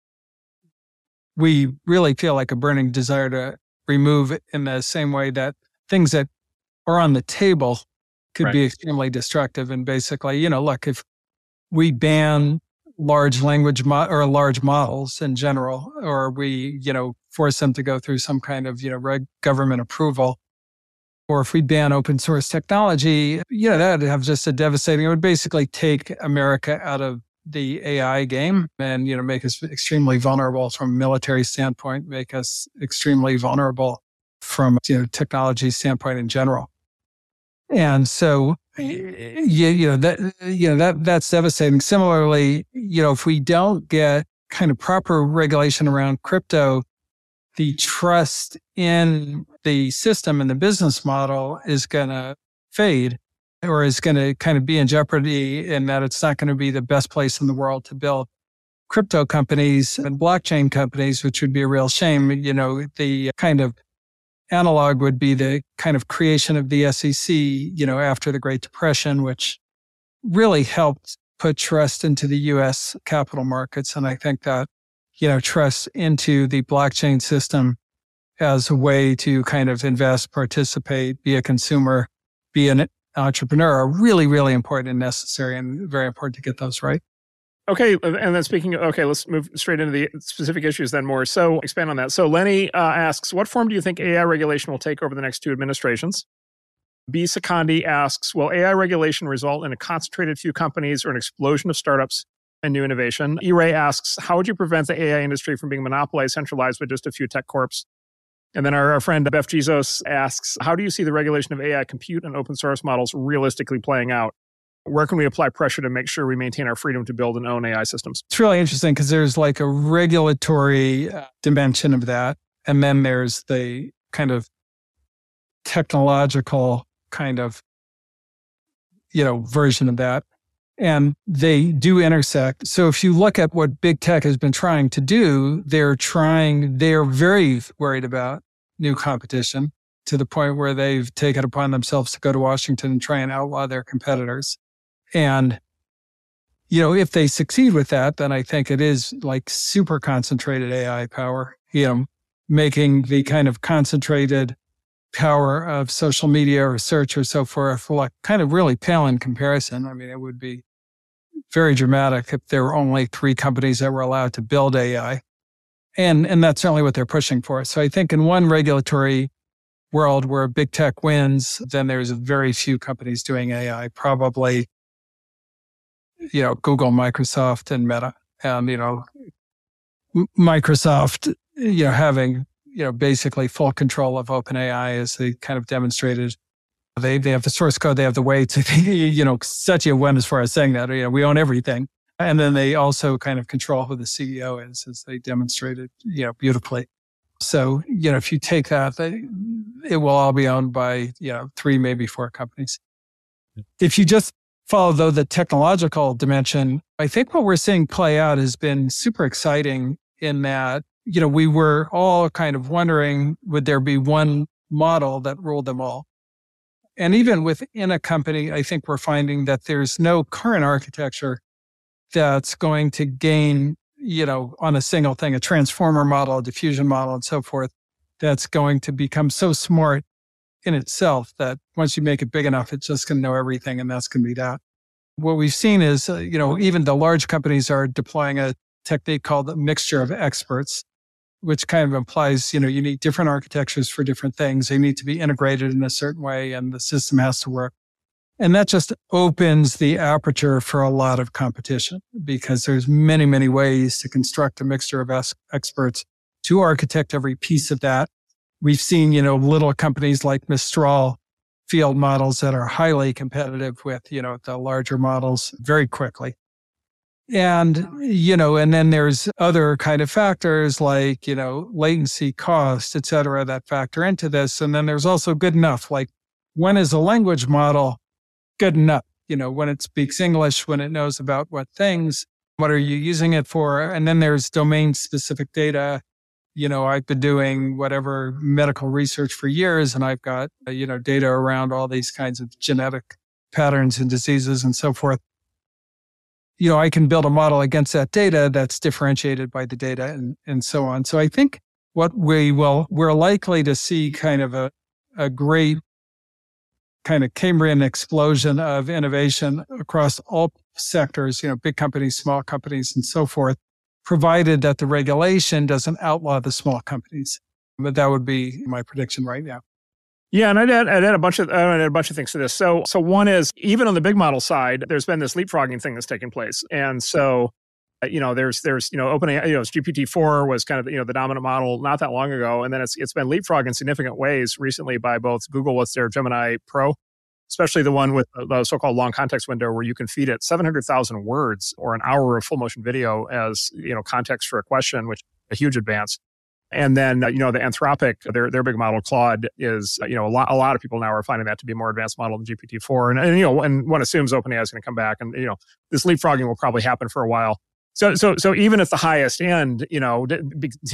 we really feel like a burning desire to remove in the same way that things that are on the table could Right. be extremely destructive. And basically, you know, look, if we ban large language mo- or large models in general, or we, you know, force them to go through some kind of, you know, reg- government approval, or if we ban open source technology, you know, that would have just a devastating, it would basically take America out of the A I game and, you know, make us extremely vulnerable from a military standpoint, make us extremely vulnerable from, you know, technology standpoint in general. And so, you, you know, that, you know, that, that's devastating. Similarly, you know, if we don't get kind of proper regulation around crypto, the trust in the system and the business model is going to fade, or is going to kind of be in jeopardy, in that it's not going to be the best place in the world to build crypto companies and blockchain companies, which would be a real shame. You know, the kind of analog would be the kind of creation of the S E C, you know, after the Great Depression, which really helped put trust into the U S capital markets. And I think that, you know, trust into the blockchain system as a way to kind of invest, participate, be a consumer, be an entrepreneur are really, really important and necessary, and very important to get those right. Okay, and then speaking, okay, let's move straight into the specific issues then more. So expand on that. So Lenny uh, asks, what form do you think A I regulation will take over the next two administrations? B. Sakandi asks, will A I regulation result in a concentrated few companies or an explosion of startups and new innovation? E-Ray asks, how would you prevent the A I industry from being monopolized, centralized with just a few tech corps? And then our, our friend Beth Jesus asks, how do you see the regulation of A I compute and open source models realistically playing out? Where can we apply pressure to make sure we maintain our freedom to build and own A I systems? It's really interesting because there's like a regulatory dimension of that. And then there's the kind of technological kind of, you know, version of that. And they do intersect. So if you look at what big tech has been trying to do, they're trying, they're very worried about new competition to the point where they've taken upon themselves to go to Washington and try and outlaw their competitors. And, you know, if they succeed with that, then I think it is like super concentrated A I power, you know, making the kind of concentrated power of social media or search or so forth, like kind of really pale in comparison. I mean, it would be very dramatic if there were only three companies that were allowed to build A I. And, and that's certainly what they're pushing for. So I think in one regulatory world where big tech wins, then there's very few companies doing A I, probably, you know, Google, Microsoft, and Meta. And, you know, Microsoft, you know, having, you know, basically full control of OpenAI, as they kind of demonstrated. They they have the source code, they have the way to, you know, Satya went as far as saying that, you know, we own everything. And then they also kind of control who the C E O is, as they demonstrated, you know, beautifully. So, you know, if you take that, they, it will all be owned by, you know, three, maybe four companies. If you just follow, though, the technological dimension, I think what we're seeing play out has been super exciting in that, you know, we were all kind of wondering, would there be one model that ruled them all? And even within a company, I think we're finding that there's no current architecture that's going to gain, you know, on a single thing, a transformer model, a diffusion model, and so forth, that's going to become so smart in itself that once you make it big enough, it's just going to know everything, and that's going to be that. What we've seen is, uh, you know, even the large companies are deploying a technique called a mixture of experts, which kind of implies, you know, you need different architectures for different things. They need to be integrated in a certain way, and the system has to work. And that just opens the aperture for a lot of competition, because there's many, many ways to construct a mixture of es- experts to architect every piece of that. We've seen, you know, little companies like Mistral field models that are highly competitive with, you know, the larger models very quickly. And, you know, and then there's other kind of factors like, you know, latency, cost, et cetera, that factor into this. And then there's also good enough, like, when is a language model good enough. You know, when it speaks English, when it knows about what things, what are you using it for? And then there's domain-specific data. You know, I've been doing whatever medical research for years, and I've got, you know, data around all these kinds of genetic patterns and diseases and so forth. You know, I can build a model against that data that's differentiated by the data and, and so on. So I think what we will, we're likely to see kind of a, a great kind of Cambrian explosion of innovation across all sectors, you know, big companies, small companies, and so forth, provided that the regulation doesn't outlaw the small companies. But that would be my prediction right now. Yeah, and I'd add, I'd add a bunch of I'd add a bunch of things to this. So, so one is, even on the big model side, there's been this leapfrogging thing that's taking place, and so, you know, there's there's you know, OpenAI, you know, G P T four was kind of, you know, the dominant model not that long ago, and then it's it's been leapfrogged in significant ways recently by both Google with their Gemini Pro, especially the one with the so-called long context window, where you can feed it seven hundred thousand words or an hour of full motion video as, you know, context for a question, which is a huge advance. And then, uh, you know, the Anthropic, their their big model, Claude, is, uh, you know, a lot, a lot of people now are finding that to be a more advanced model than G P T four. And, and, you know, and one assumes OpenAI is going to come back. And, you know, this leapfrogging will probably happen for a while. So, so, so even at the highest end, you know, at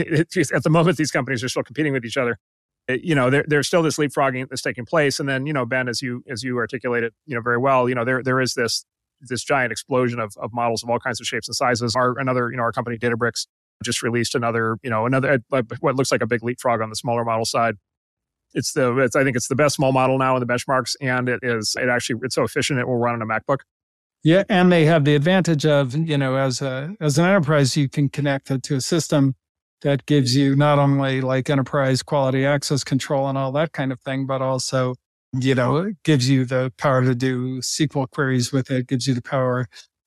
the moment, these companies are still competing with each other. You know, there, there's still this leapfrogging that's taking place. And then, you know, Ben, as you as you articulated, you know, very well, you know, there there is this this giant explosion of, of models of all kinds of shapes and sizes. Our another, you know, our company Databricks just released another, you know, another uh, what looks like a big leapfrog on the smaller model side. It's the it's, I think it's the best small model now in the benchmarks, and it is it actually it's so efficient it will run on a MacBook. Yeah, and they have the advantage of, you know, as a as an enterprise, you can connect it to a system that gives you not only like enterprise quality access control and all that kind of thing, but also, you know, it gives you the power to do S Q L queries with it, gives you the power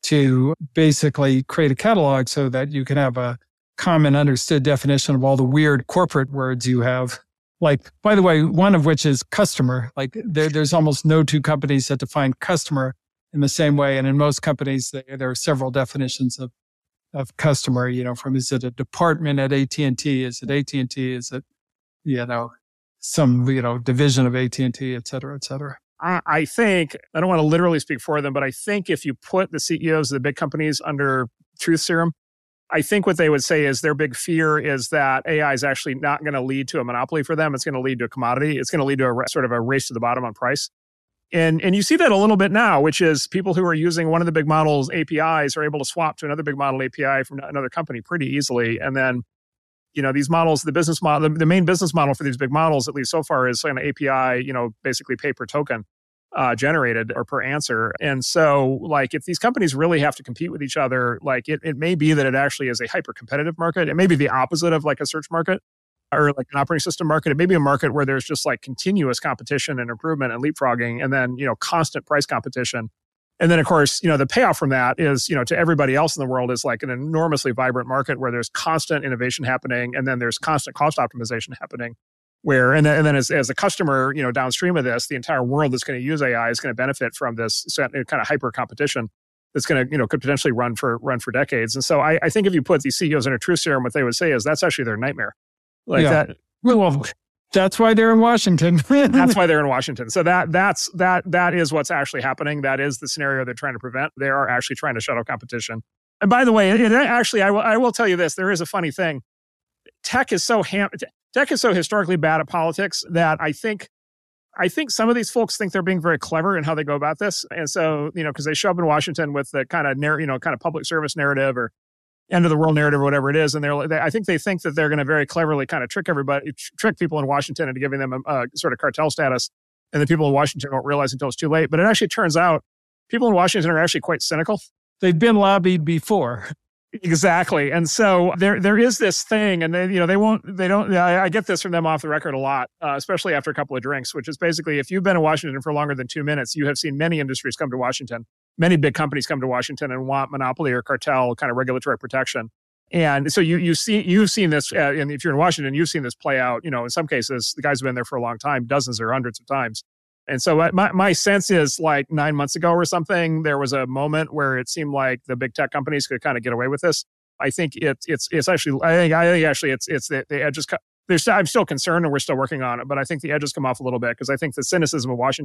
to basically create a catalog so that you can have a common understood definition of all the weird corporate words you have. Like, by the way, one of which is customer. Like there, there's almost no two companies that define customer in the same way. And in most companies, there, there are several definitions of of customer, you know, from, is it a department at A T and T? Is it A T and T? Is it, you know, some, you know, division of A T and T, et cetera, et cetera? I, I think, I don't want to literally speak for them, but I think if you put the C E Os of the big companies under truth serum, I think what they would say is their big fear is that A I is actually not going to lead to a monopoly for them. It's going to lead to a commodity. It's going to lead to a sort of a race to the bottom on price. And and you see that a little bit now, which is people who are using one of the big models' A P Is are able to swap to another big model A P I from another company pretty easily. And then, you know, these models, the business model, the, the main business model for these big models, at least so far, is an A P I, you know, basically pay per token uh, generated or per answer. And so, like, if these companies really have to compete with each other, like, it, it may be that it actually is a hyper competitive market. It may be the opposite of like a search market or like an operating system market. It may be a market where there's just like continuous competition and improvement and leapfrogging, and then, you know, constant price competition. And then, of course, you know, the payoff from that is, you know, to everybody else in the world is like an enormously vibrant market where there's constant innovation happening, and then there's constant cost optimization happening. Where, and then, and then as, as a customer, you know, downstream of this, the entire world that's going to use A I is going to benefit from this kind of hyper competition that's going to, you know, could potentially run for run for decades. And so I, I think if you put these C E Os in a truth serum, what they would say is that's actually their nightmare. Like yeah. that. Well, that's why they're in Washington. That's why they're in Washington. So that that's that that is what's actually happening. That is the scenario they're trying to prevent. They are actually trying to shut out competition. And by the way, it, it actually, I will I will tell you this. There is a funny thing. Tech is so ham. Tech is so historically bad at politics that I think, I think some of these folks think they're being very clever in how they go about this. And so, you know, because they show up in Washington with the kind of, narr- you know, kind of public service narrative or end of the world narrative or whatever it is, and they're, they, I think they think that they're going to very cleverly kind of trick everybody, trick people in Washington into giving them a, a sort of cartel status, and the people in Washington won't realize until it's too late. But it actually turns out people in Washington are actually quite cynical. They've been lobbied before. Exactly. And so there there is this thing, and they, you know, they won't, they don't, I, I get this from them off the record a lot, uh, especially after a couple of drinks, which is basically, if you've been in Washington for longer than two minutes, you have seen many industries come to Washington. Many big companies come to Washington and want monopoly or cartel kind of regulatory protection. And so you you see you've seen this, uh, and if you're in Washington, you've seen this play out. You know, in some cases, the guys have been there for a long time, dozens or hundreds of times. And so my my sense is, like nine months ago or something, there was a moment where it seemed like the big tech companies could kind of get away with this. I think it's it's it's actually I think I think actually it's it's the, the edges. There's I'm still concerned, and we're still working on it, but I think the edges come off a little bit because I think the cynicism of Washington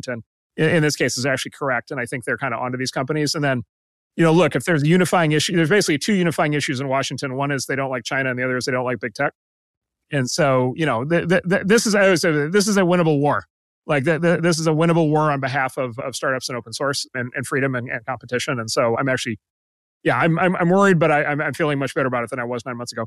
in, in this case is actually correct. And I think they're kind of onto these companies. And then, you know, look, if there's a unifying issue, there's basically two unifying issues in Washington. One is they don't like China, and the other is they don't like big tech. And so, you know, th- th- th- this is I always say, this is a winnable war. Like th- th- this is a winnable war on behalf of, of startups and open source and, and freedom and, and competition. And so, I'm actually, yeah, I'm I'm, I'm worried, but I, I'm, I'm feeling much better about it than I was nine months ago.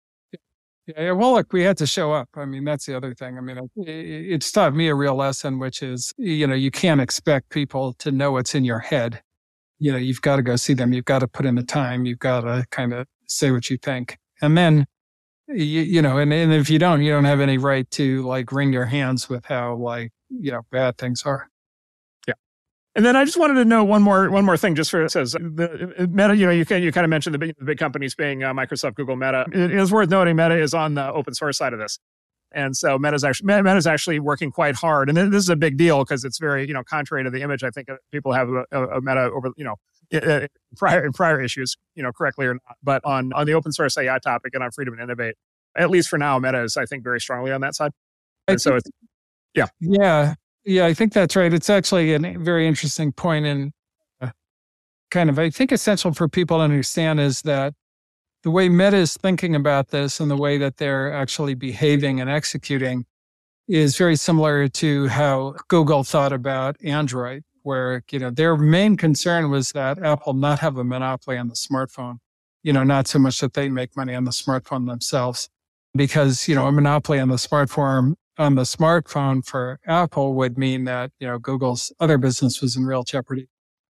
Yeah, well, look, we had to show up. I mean, that's the other thing. I mean, it, it's taught me a real lesson, which is, you know, you can't expect people to know what's in your head. You know, you've got to go see them. You've got to put in the time. You've got to kind of say what you think. And then, you, you know, and, and if you don't, you don't have any right to like wring your hands with how like, you know, bad things are. Yeah. And then I just wanted to know one more one more thing, just for it says the Meta. You know, you can, you kind of mentioned the big, the big companies being uh, Microsoft, Google, Meta. It is worth noting Meta is on the open source side of this, and so Meta's actually Meta's actually working quite hard. And this is a big deal because it's very, you know, contrary to the image I think people have a, a Meta over, you know, in prior in prior issues, you know, correctly or not. But on on the open source A I topic and on freedom and innovate, at least for now, Meta is I think very strongly on that side. And so it's yeah yeah. Yeah, I think that's right. It's actually a very interesting point, and uh, kind of, I think, essential for people to understand is that the way Meta is thinking about this and the way that they're actually behaving and executing is very similar to how Google thought about Android, where, you know, their main concern was that Apple not have a monopoly on the smartphone, you know, not so much that they make money on the smartphone themselves, because, you know, a monopoly on the smartphone on the smartphone for Apple would mean that, you know, Google's other business was in real jeopardy.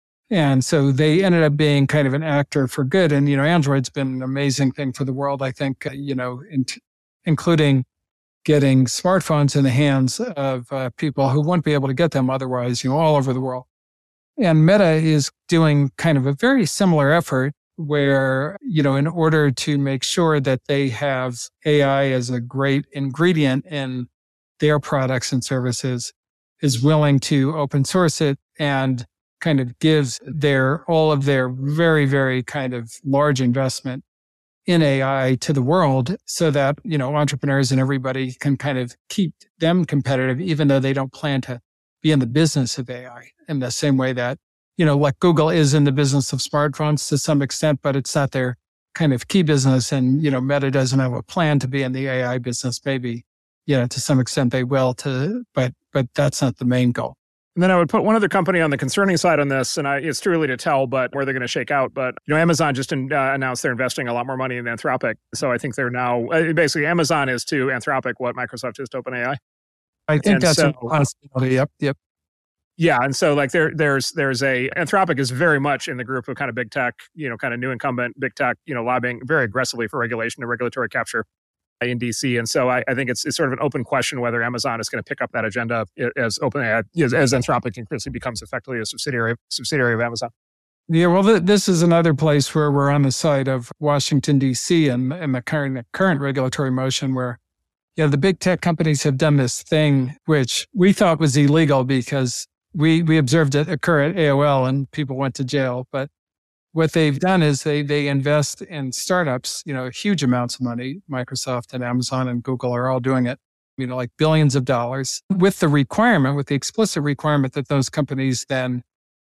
And so they ended up being kind of an actor for good. And, you know, Android's been an amazing thing for the world, I think, uh, you know, in t- including getting smartphones in the hands of uh, people who wouldn't be able to get them otherwise, you know, all over the world. And Meta is doing kind of a very similar effort where, you know, in order to make sure that they have A I as a great ingredient in their products and services, is willing to open source it and kind of gives their, all of their very, very kind of large investment in A I to the world so that, you know, entrepreneurs and everybody can kind of keep them competitive, even though they don't plan to be in the business of A I in the same way that, you know, like Google is in the business of smartphones to some extent, but it's not their kind of key business. And, you know, Meta doesn't have a plan to be in the A I business. Maybe, you know, to some extent they will to, but, but that's not the main goal. And then I would put one other company on the concerning side on this, and I, it's too early to tell, but where they're going to shake out. But, you know, Amazon just in, uh, announced they're investing a lot more money in Anthropic. So I think they're now, uh, basically Amazon is to Anthropic what Microsoft is to OpenAI. I think and that's so, a possibility. Yep, yep. Yeah, and so like there, there's there's a Anthropic is very much in the group of kind of big tech, you know, kind of new incumbent big tech, you know, lobbying very aggressively for regulation and regulatory capture in D C. And so I, I think it's it's sort of an open question whether Amazon is going to pick up that agenda as OpenAI, as, as Anthropic increasingly becomes effectively a subsidiary subsidiary of Amazon. Yeah, well, th- this is another place where we're on the side of Washington, D C and, and the current the current regulatory motion where, you know, the big tech companies have done this thing which we thought was illegal because we we observed it occur at A O L and people went to jail. But what they've done is they they invest in startups, you know, huge amounts of money. Microsoft and Amazon and Google are all doing it, you know, like billions of dollars with the requirement, with the explicit requirement that those companies then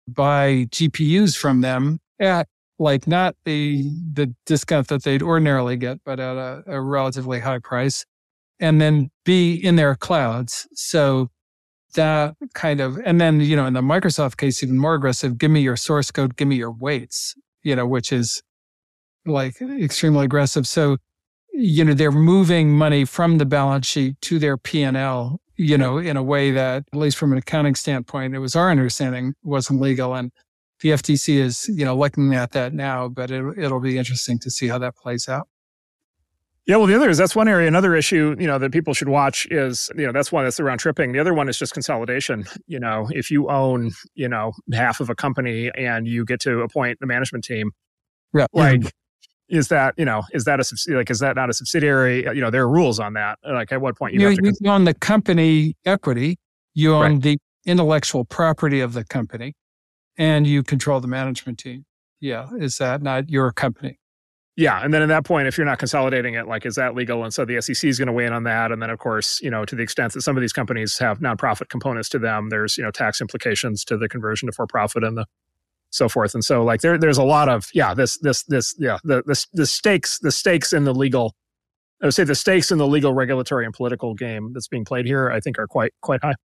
buy G P Us from them at like not the the discount that they'd ordinarily get, but at a, a relatively high price, and then be in their clouds. So that kind of, and then, you know, in the Microsoft case, even more aggressive, give me your source code, give me your weights, you know, which is like extremely aggressive. So, you know, they're moving money from the balance sheet to their P and L, you know, in a way that, at least from an accounting standpoint, it was our understanding wasn't legal. And the F T C is, you know, looking at that now, but it, it'll be interesting to see how that plays out. Yeah, well, the other is that's one area. Another issue, you know, that people should watch is, you know, that's one that's around tripping. The other one is just consolidation. You know, if you own, you know, half of a company and you get to appoint the management team, yeah, like, is that, you know, is that a like, is that not a subsidiary? You know, there are rules on that. Like, at what point you, you have to you cons- own the company equity, you own right. the intellectual property of the company, and you control the management team. Yeah, is that not your company? Yeah. And then at that point, if you're not consolidating it, like, is that legal? And so the S E C is going to weigh in on that. And then, of course, you know, to the extent that some of these companies have nonprofit components to them, there's, you know, tax implications to the conversion to for-profit and the so forth. And so, like, there, there's a lot of, yeah, this, this, this, yeah, the, the, the stakes, the stakes in the legal, I would say the stakes in the legal, regulatory, and political game that's being played here, I think, are quite, quite high.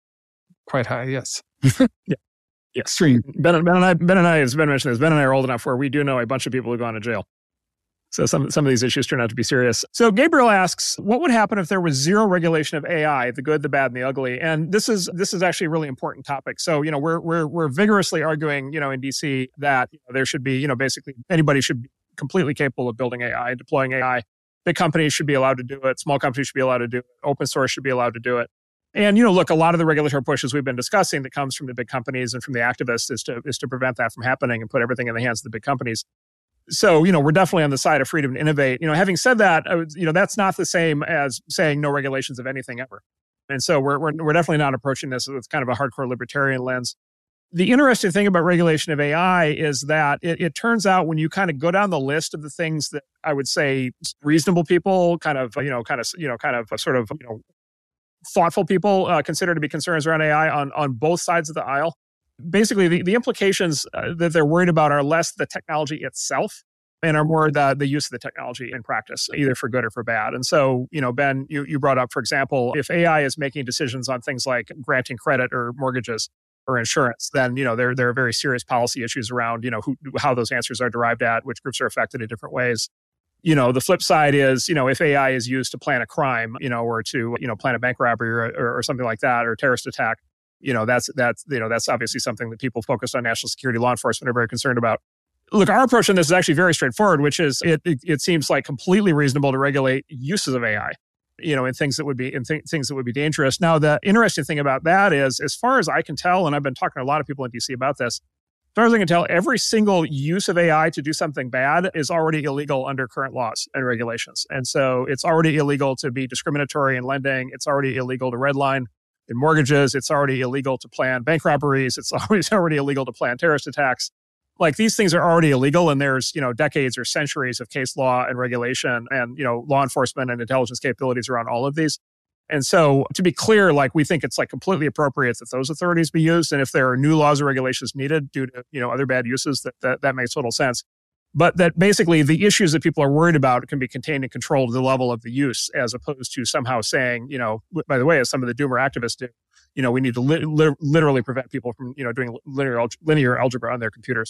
Quite high, yes. yeah. Yeah. Extreme. Ben, Ben and I, Ben and I, as Ben mentioned this, Ben and I are old enough where we do know a bunch of people who've gone to jail. So some, some of these issues turn out to be serious. So Gabriel asks, what would happen if there was zero regulation of A I, the good, the bad, and the ugly? And this is this is actually a really important topic. So, you know, we're we're we're vigorously arguing, you know, in D C that you know, there should be, you know, basically anybody should be completely capable of building A I, deploying A I. Big companies should be allowed to do it. Small companies should be allowed to do it. Open source should be allowed to do it. And, you know, look, a lot of the regulatory pushes we've been discussing that comes from the big companies and from the activists is to is to prevent that from happening and put everything in the hands of the big companies. So, you know, we're definitely on the side of freedom to innovate. You know, having said that, I would, you know, that's not the same as saying no regulations of anything ever. And so we're, we're we're definitely not approaching this with kind of a hardcore libertarian lens. The interesting thing about regulation of A I is that it, it turns out when you kind of go down the list of the things that I would say reasonable people, kind of, you know, kind of, you know, kind of sort of, you know, thoughtful people uh, consider to be concerns around A I on, on both sides of the aisle. Basically, the, the implications uh, that they're worried about are less the technology itself and are more the, the use of the technology in practice, either for good or for bad. And so, you know, Ben, you, you brought up, for example, if A I is making decisions on things like granting credit or mortgages or insurance, then, you know, there, there are very serious policy issues around, you know, who, how those answers are derived at, which groups are affected in different ways. You know, the flip side is, you know, if A I is used to plan a crime, you know, or to, you know, plan a bank robbery or, or, or something like that, or a terrorist attack, you know, that's, that's, you know, that's obviously something that people focused on national security, law enforcement are very concerned about. Look, our approach on this is actually very straightforward, which is it, it, it seems like completely reasonable to regulate uses of A I, you know, in things that would be, in th- things that would be dangerous. Now, the interesting thing about that is, as far as I can tell, and I've been talking to a lot of people in D C about this, as far as I can tell, every single use of A I to do something bad is already illegal under current laws and regulations. And so it's already illegal to be discriminatory in lending. It's already illegal to redline in mortgages. It's already illegal to plan bank robberies. It's always already illegal to plan terrorist attacks. Like, these things are already illegal, and there's, you know, decades or centuries of case law and regulation and, you know, law enforcement and intelligence capabilities around all of these. And so, to be clear, like, we think it's like completely appropriate that those authorities be used. And if there are new laws or regulations needed due to, you know, other bad uses, that that, that makes total sense. But that basically the issues that people are worried about can be contained and controlled to the level of the use, as opposed to somehow saying, you know, by the way, as some of the doomer activists do, you know, we need to li- li- literally prevent people from, you know, doing linear al- linear algebra on their computers.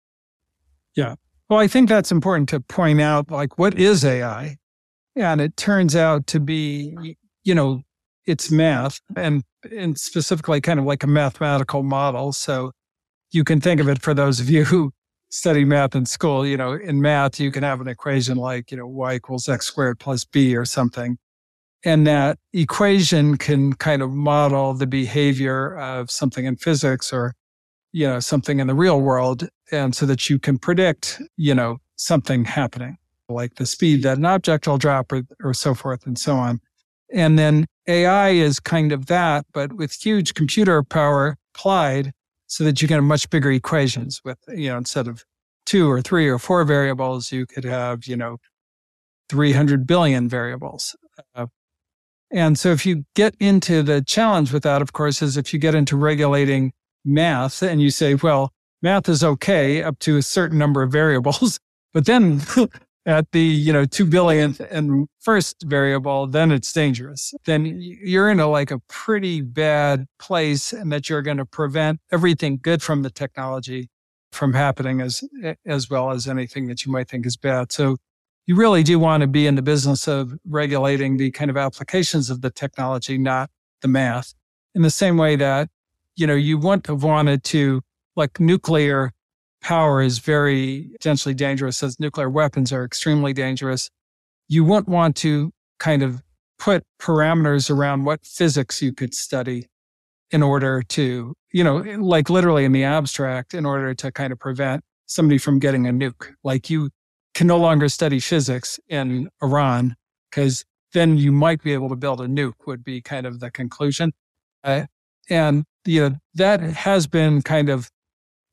Yeah. Well, I think that's important to point out, like, what is A I? And it turns out to be, you know, it's math, and, and specifically kind of like a mathematical model. So you can think of it, for those of you who study math in school, you know, in math, you can have an equation like, you know, y equals x squared plus b or something. And that equation can kind of model the behavior of something in physics or, you know, something in the real world. And so that you can predict, you know, something happening, like the speed that an object will drop or, or so forth and so on. And then A I is kind of that, but with huge computer power applied, so that you can have much bigger equations with, you know, instead of two or three or four variables, you could have, you know, three hundred billion variables. Uh, and so if you get into the challenge with that, of course, is if you get into regulating math and you say, well, math is okay up to a certain number of variables, but then at the, you know, two billionth and first variable, then it's dangerous. Then you're in a, like a pretty bad place, and that you're going to prevent everything good from the technology from happening as, as well as anything that you might think is bad. So you really do want to be in the business of regulating the kind of applications of the technology, not the math. In the same way that, you know, you wouldn't have wanted to, like, nuclear power is very potentially dangerous, as nuclear weapons are extremely dangerous. You wouldn't want to kind of put parameters around what physics you could study in order to, you know, like literally in the abstract, in order to kind of prevent somebody from getting a nuke. Like, you can no longer study physics in Iran, because then you might be able to build a nuke, would be kind of the conclusion. Uh, and, you know, that has been kind of what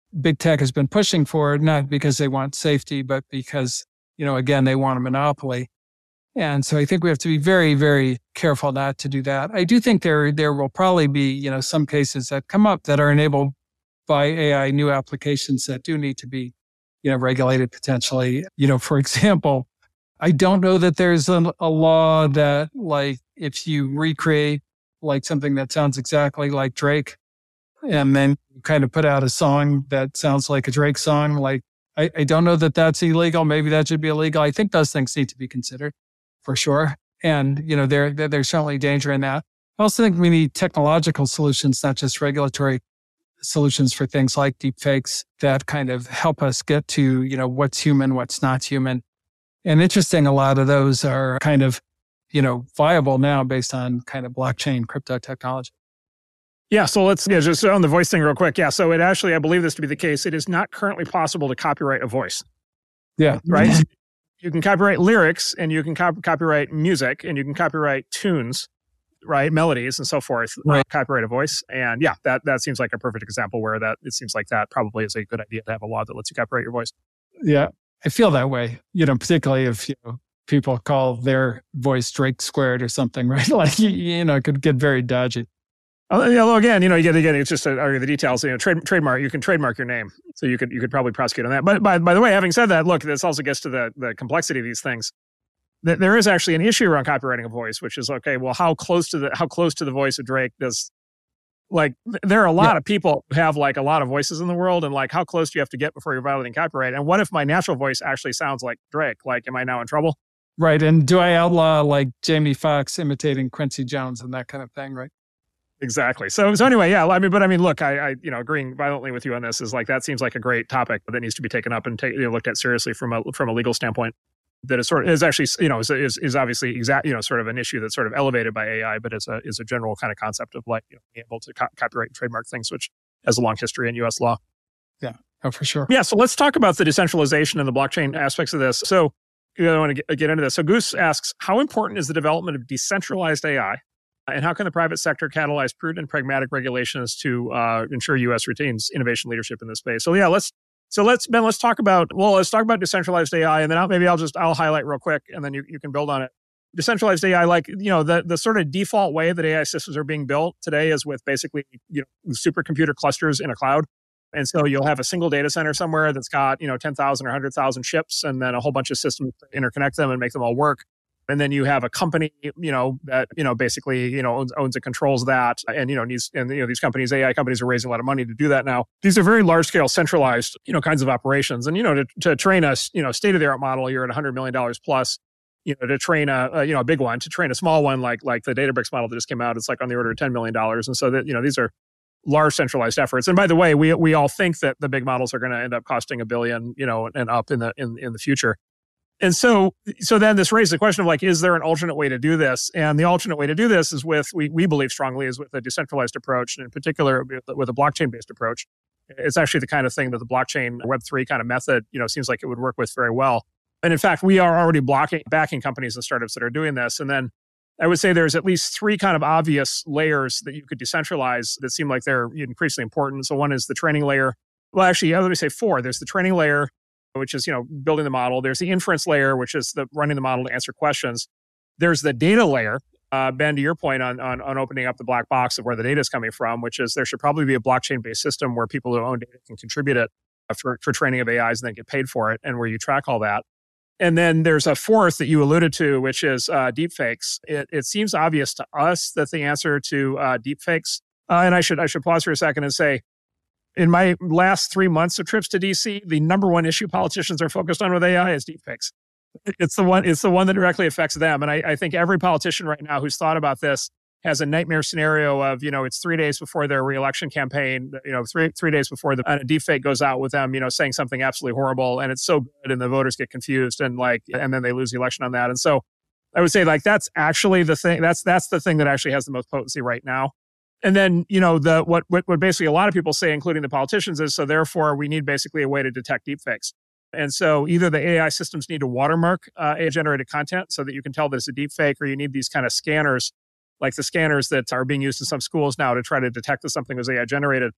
big tech has been pushing for, not because they want safety, but because, you know, again, they want a monopoly. And so I think we have to be very, very careful not to do that. I do think there there will probably be, you know, some cases that come up that are enabled by A I, new applications that do need to be, you know, regulated potentially. You know, for example, I don't know that there's a, a law that, like, if you recreate like something that sounds exactly like Drake, and then you kind of put out a song that sounds like a Drake song, like, I, I don't know that that's illegal. Maybe that should be illegal. I think those things need to be considered for sure. And, you know, there, there there's certainly danger in that. I also think we need technological solutions, not just regulatory solutions for things like deepfakes that kind of help us get to, you know, what's human, what's not human. And interesting, a lot of those are kind of, you know, viable now based on kind of blockchain crypto technology. Yeah, so let's yeah, just on the voice thing real quick. Yeah, so it actually, I believe this to be the case. It is not currently possible to copyright a voice. Yeah. Right? You can copyright lyrics, and you can cop- copyright music, and you can copyright tunes, right? Melodies and so forth. Right. Uh, copyright a voice. And yeah, that, that seems like a perfect example where that it seems like that probably is a good idea to have a law that lets you copyright your voice. Yeah, I feel that way, you know, particularly if, you know, people call their voice Drake squared or something, right? Like, you, you know, it could get very dodgy. Although again, you know, you get again, it's just a, argue the details. You know, trade, trademark. You can trademark your name, so you could you could probably prosecute on that. But by by the way, having said that, look, this also gets to the the complexity of these things. There is actually an issue around copywriting a voice, which is okay. Well, how close to the how close to the voice of Drake does? Like, there are a lot yeah. of people who have like a lot of voices in the world, and like, how close do you have to get before you're violating copyright? And what if my natural voice actually sounds like Drake? Like, am I now in trouble? Right. And do I outlaw like Jamie Foxx imitating Quincy Jones and that kind of thing? Right. Exactly. So, so anyway, yeah. I mean, but I mean, look, I, I, you know, agreeing violently with you on this is like that seems like a great topic that needs to be taken up and take, you know, looked at seriously from a from a legal standpoint. That is sort of is actually, you know, is is, is obviously exact, you know, sort of an issue that's sort of elevated by A I, but is a is a general kind of concept of like, you know, being able to co- copyright and trademark things, which has a long history in U S law. Yeah. Oh, for sure. Yeah. So let's talk about the decentralization and the blockchain aspects of this. So, you know, I want to get, get into this. So Goose asks, how important is the development of decentralized A I? And how can the private sector catalyze prudent and pragmatic regulations to uh, ensure U S retains innovation leadership in this space? So yeah, let's so let's Ben, let's talk about well, let's talk about decentralized A I, and then I'll, maybe I'll just I'll highlight real quick, and then you, you can build on it. Decentralized A I, like you know, the the sort of default way that A I systems are being built today is with basically you know supercomputer clusters in a cloud, and so you'll have a single data center somewhere that's got you know ten thousand or one hundred thousand chips, and then a whole bunch of systems to interconnect them and make them all work. And then you have a company, you know, that, you know, basically, you know, owns, owns and controls that. And, you know, needs, and, you know, these companies, A I companies are raising a lot of money to do that now. These are very large scale, centralized, you know, kinds of operations. And, you know, to, to train a, you know, state of the art model, you're at one hundred million dollars plus, you know, to train a, a, you know, a big one, to train a small one, like, like the Databricks model that just came out, it's like on the order of ten million dollars. And so that, you know, these are large centralized efforts. And by the way, we, we all think that the big models are going to end up costing a billion, you know, and up in the, in, in the future. And so, so then this raises the question of like, is there an alternate way to do this? And the alternate way to do this is with, we, we believe strongly, is with a decentralized approach, and in particular with a blockchain-based approach. It's actually the kind of thing that the blockchain Web three kind of method, you know, seems like it would work with very well. And in fact, we are already blocking, backing companies and startups that are doing this. And then I would say there's at least three kind of obvious layers that you could decentralize that seem like they're increasingly important. So one is the training layer. Well, actually, let me say four. There's the training layer, which is, you know, building the model. There's the inference layer, which is the running the model to answer questions. There's the data layer. Uh, Ben, to your point on, on on opening up the black box of where the data is coming from, which is there should probably be a blockchain-based system where people who own data can contribute it for, for training of A Is and then get paid for it, and where you track all that. And then there's a fourth that you alluded to, which is uh, deepfakes. It, it seems obvious to us that the answer to uh, deepfakes, uh, and I should I should pause for a second and say, in my last three months of trips to D C, the number one issue politicians are focused on with A I is deepfakes. It's the one, it's the one that directly affects them. And I, I think every politician right now who's thought about this has a nightmare scenario of, you know, it's three days before their reelection campaign, you know, three three days before the and a deepfake goes out with them, you know, saying something absolutely horrible. And it's so good and the voters get confused and like, and then they lose the election on that. And so I would say like, that's actually the thing, that's, that's the thing that actually has the most potency right now. And then, you know, the what, what what basically a lot of people say, including the politicians, is so therefore we need basically a way to detect deepfakes. And so either the A I systems need to watermark uh, A I-generated content so that you can tell that it's a deepfake, or you need these kind of scanners, like the scanners that are being used in some schools now to try to detect that something was A I-generated.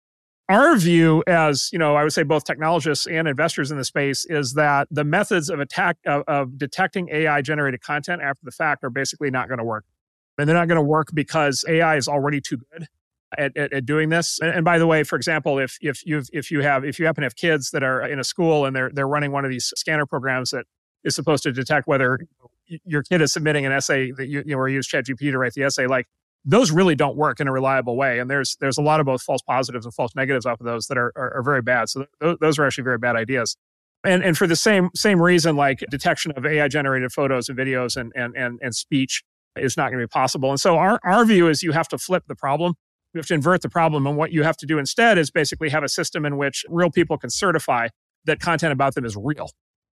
our view as, you know, I would say both technologists and investors in the space is that the methods of attack of, of detecting A I generated content after the fact are basically not going to work. And they're not going to work because A I is already too good at, at, at doing this. And, and by the way, for example, if if you if you have if you happen to have kids that are in a school and they're they're running one of these scanner programs that is supposed to detect whether your kid is submitting an essay that you, you know, or use ChatGPT to write the essay, like those really don't work in a reliable way. And there's there's a lot of both false positives and false negatives off of those that are are, are very bad. So th- those are actually very bad ideas. And and for the same same reason, like detection of A I generated photos and videos and and and, and speech is not going to be possible. And so our, our view is you have to flip the problem. You have to invert the problem. And what you have to do instead is basically have a system in which real people can certify that content about them is real.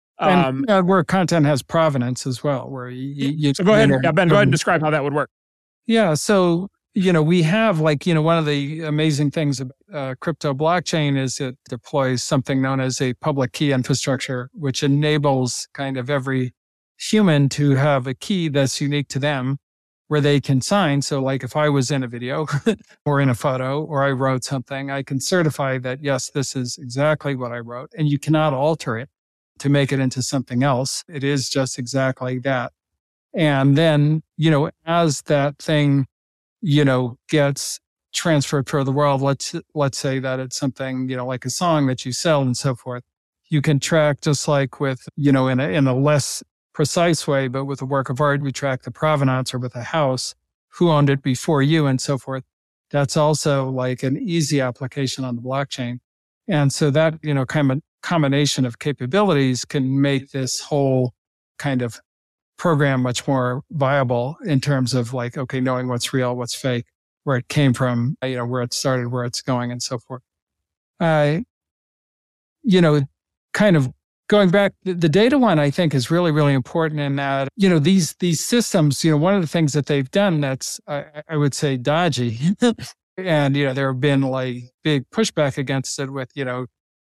Um, and uh, where content has provenance as well, where you, you so go ahead, know, yeah, Ben, go ahead and describe how that would work. Yeah. So, you know, we have like, you know, one of the amazing things about uh, crypto blockchain is it deploys something known as a public key infrastructure, which enables kind of every human to have a key that's unique to them where they can sign. So like if I was in a video or in a photo or I wrote something, I can certify that, yes, this is exactly what I wrote, and you cannot alter it to make it into something else. It is just exactly that. And then, you know, as that thing, you know, gets transferred through the world, let's, let's say that it's something, you know, like a song that you sell and so forth, you can track just like with, you know, in a, in a less precise way, but with a work of art, we track the provenance, or with a house, who owned it before you and so forth. That's also like an easy application on the blockchain. And so that, you know, kind of combination of capabilities can make this whole kind of program much more viable in terms of like, okay, knowing what's real, what's fake, where it came from, you know, where it started, where it's going, and so forth. Uh, you know, kind of going back, the data one, I think, is really, really important in that, you know, these these systems, you know, one of the things that they've done that's, I, I would say, dodgy, and, you know, there have been like big pushback against it with, you know,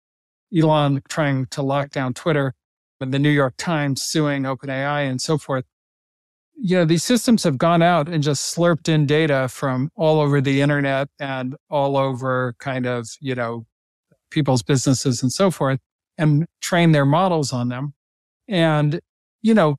Elon trying to lock down Twitter and the New York Times suing OpenAI and so forth. You know, these systems have gone out and just slurped in data from all over the internet and all over kind of, you know, people's businesses and so forth, and train their models on them. And, you know,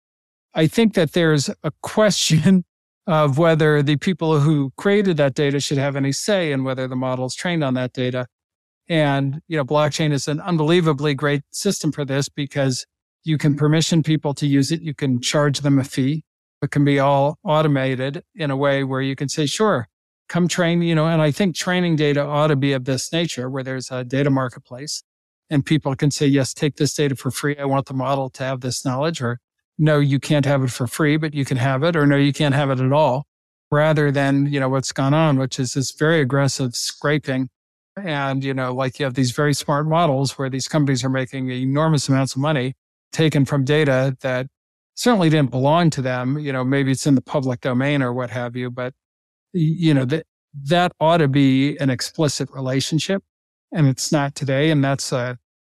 I think that there's a question of whether the people who created that data should have any say in whether the model's trained on that data. And, you know, blockchain is an unbelievably great system for this because you can permission people to use it. You can charge them a fee. It can be all automated in a way where you can say, sure, come train, you know, and I think training data ought to be of this nature where there's a data marketplace and people can say, yes, take this data for free. I want the model to have this knowledge, or no, you can't have it for free, but you can have it, or no, you can't have it at all, rather than, you know, what's gone on, which is this very aggressive scraping. And, you know, like you have these very smart models where these companies are making enormous amounts of money taken from data that certainly didn't belong to them. You know, maybe it's in the public domain or what have you, but, you know, that, that ought to be an explicit relationship, and it's not today. And that's a,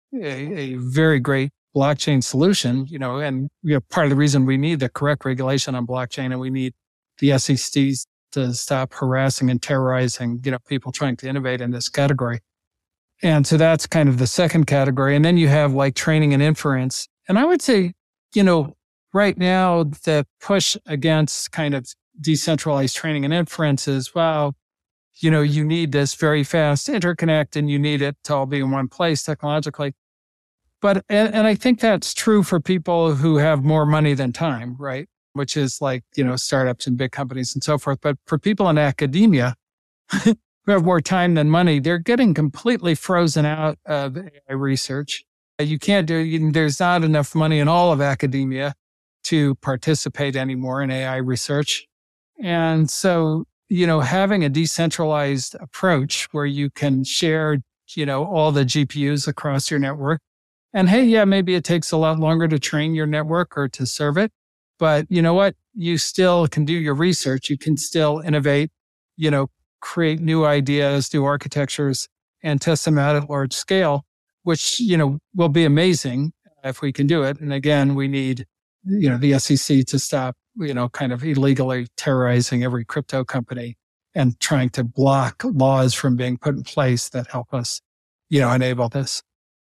a, a very great blockchain solution, you know, and you know, part of the reason we need the correct regulation on blockchain, and we need the S E C to stop harassing and terrorizing, you know, people trying to innovate in this category. And so that's kind of the second category. And then you have like training and inference. And I would say, you know, right now the push against kind of decentralized training and inference is, well, you know, you need this very fast interconnect and you need it to all be in one place technologically. But, and, and I think that's true for people who have more money than time, right? Which is like, you know, startups and big companies and so forth. But for people in academia who have more time than money, they're getting completely frozen out of A I research. You can't do, there's not enough money in all of academia to participate anymore in A I research. And so, you know, having a decentralized approach where you can share, you know, all the G P Us across your network. And hey, yeah, maybe it takes a lot longer to train your network or to serve it. But you know what? You still can do your research. You can still innovate, you know, create new ideas, new architectures, and test them out at large scale, which, you know, will be amazing if we can do it. And again, we need, you know, the S E C to stop, you know, kind of illegally terrorizing every crypto company and trying to block laws from being put in place that help us, you know, enable this.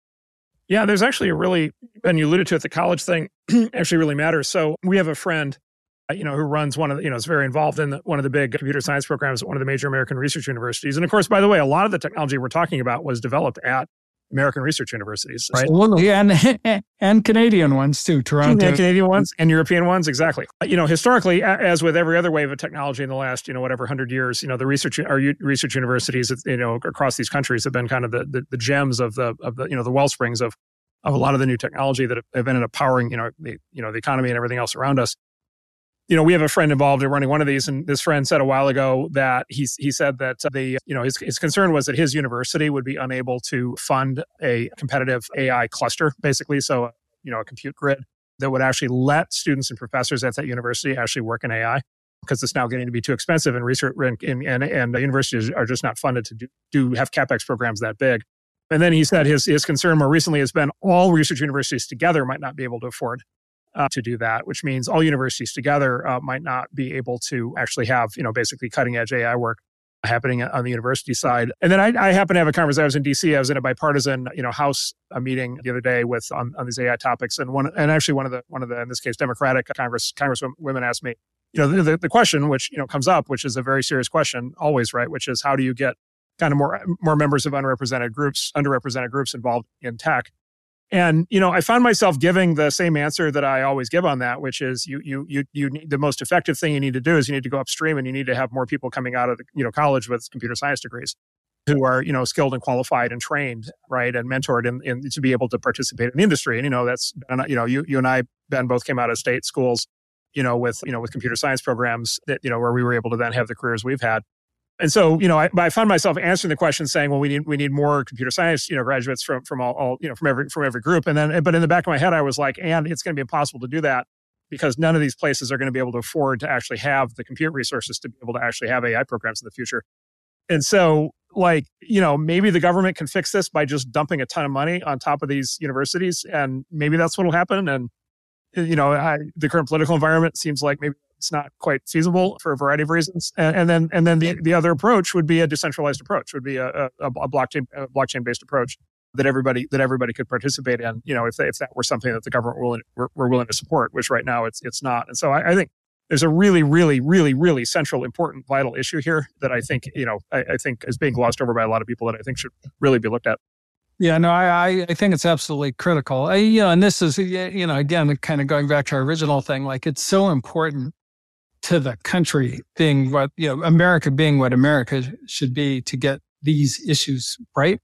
Yeah, there's actually a really, and you alluded to it, the college thing actually really matters. So we have a friend, uh, you know, who runs one of the, you know, is very involved in the, one of the big computer science programs at one of the major American research universities. And of course, by the way, a lot of the technology we're talking about was developed at American research universities, right? Absolutely. And, and Canadian ones too, Toronto. And Canadian ones and European ones, exactly. You know, historically, as with every other wave of technology in the last, you know, whatever, one hundred years, you know, the research, our research universities, you know, across these countries have been kind of the, the, the gems of the, of the, you know, the well springs of, of a lot of the new technology that have ended up powering, you know, the, you know, the economy and everything else around us. You know, we have a friend involved in running one of these, and this friend said a while ago that he he said that the you know his his concern was that his university would be unable to fund a competitive A I cluster, basically, so you know a compute grid that would actually let students and professors at that university actually work in A I, because it's now getting to be too expensive, and research and and, and the universities are just not funded to do, do have CapEx programs that big. And then he said his his concern more recently has been all research universities together might not be able to afford Uh, to do that, which means all universities together uh, might not be able to actually have, you know, basically cutting edge A I work happening on the university side. And then I, I happen to have a conversation. I was in D C. I was in a bipartisan, you know, House a meeting the other day with on, on these A I topics, and one and actually one of the one of the in this case Democratic Congress Congresswomen asked me, you know, the, the question which you know comes up, which is a very serious question always, right? Which is how do you get kind of more more members of underrepresented groups, underrepresented groups involved in tech? And, you know, I found myself giving the same answer that I always give on that, which is you, you, you, you need the most effective thing you need to do is you need to go upstream, and you need to have more people coming out of the, you know, college with computer science degrees who are, you know, skilled and qualified and trained, right, and mentored in, in to be able to participate in the industry. And, you know, that's, you know, you, you and I, Ben, both came out of state schools, you know, with, you know, with computer science programs that, you know, where we were able to then have the careers we've had. And so, you know, I, I found myself answering the question saying, well, we need we need more computer science, you know, graduates from from all, all you know from every from every group. And then, but in the back of my head, I was like, and it's going to be impossible to do that because none of these places are going to be able to afford to actually have the compute resources to be able to actually have A I programs in the future. And so, like, you know, maybe the government can fix this by just dumping a ton of money on top of these universities, and maybe that's what will happen. And you know, I, the current political environment seems like maybe it's not quite feasible for a variety of reasons. And, and then and then the, the other approach would be a decentralized approach, would be a, a, a blockchain a blockchain based approach that everybody that everybody could participate in. You know, if they, if that were something that the government were willing, were, were willing to support, which right now it's it's not. And so I, I think there's a really, really, really, really central, important, vital issue here that I think you know I, I think is being glossed over by a lot of people that I think should really be looked at. Yeah, no, I, I think it's absolutely critical. I, you know, and this is, you know, again, kind of going back to our original thing, like it's so important to the country being what, you know, America being what America should be to get these issues right.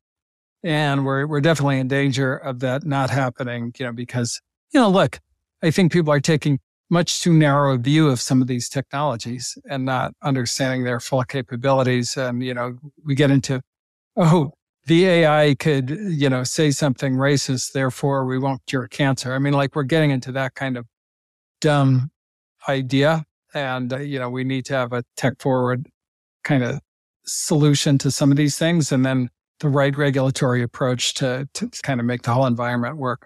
And we're, we're definitely in danger of that not happening, you know, because, you know, look, I think people are taking much too narrow a view of some of these technologies and not understanding their full capabilities. And, you know, we get into, oh, the A I could, you know, say something racist, therefore we won't cure cancer. I mean, like we're getting into that kind of dumb idea. And, uh, you know, we need to have a tech forward kind of solution to some of these things, and then the right regulatory approach to, to kind of make the whole environment work.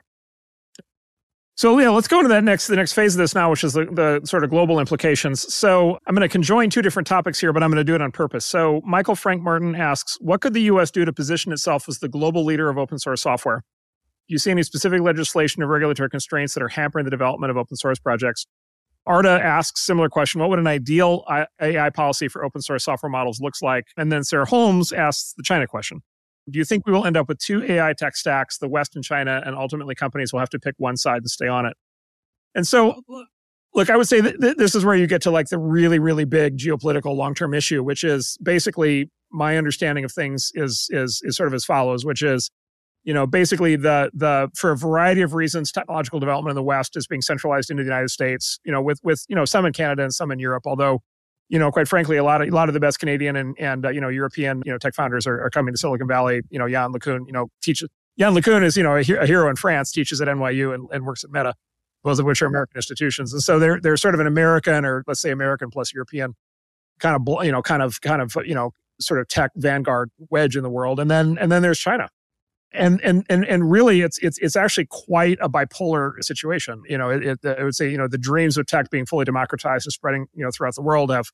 So yeah, let's go into that next, the next phase of this now, which is the, the sort of global implications. So I'm going to conjoin two different topics here, but I'm going to do it on purpose. So Michael Frank Martin asks, what could the U S do to position itself as the global leader of open source software? Do you see any specific legislation or regulatory constraints that are hampering the development of open source projects? Arda asks similar question, what would an ideal A I policy for open source software models looks like? And then Sarah Holmes asks the China question. Do you think we will end up with two A I tech stacks, the West and China, and ultimately companies will have to pick one side and stay on it? And so, look, I would say that th- this is where you get to like the really, really big geopolitical long-term issue, which is basically my understanding of things is is is sort of as follows, which is, you know, basically the the for a variety of reasons, technological development in the West is being centralized into the United States, you know, with with you know some in Canada and some in Europe, although, you know, quite frankly, a lot of a lot of the best Canadian and and uh, you know European you know tech founders are, are coming to Silicon Valley. You know, Jan LeCun, you know, teaches Jan LeCun is you know a, a hero in France, teaches at N Y U and, and works at Meta, both of which are American institutions. And so they're they're sort of an American, or let's say American plus European kind of you know kind of kind of you know sort of tech vanguard wedge in the world. And then and then there's China. And and and and really, it's it's it's actually quite a bipolar situation. You know, it, it, I would say you know the dreams of tech being fully democratized and spreading you know throughout the world have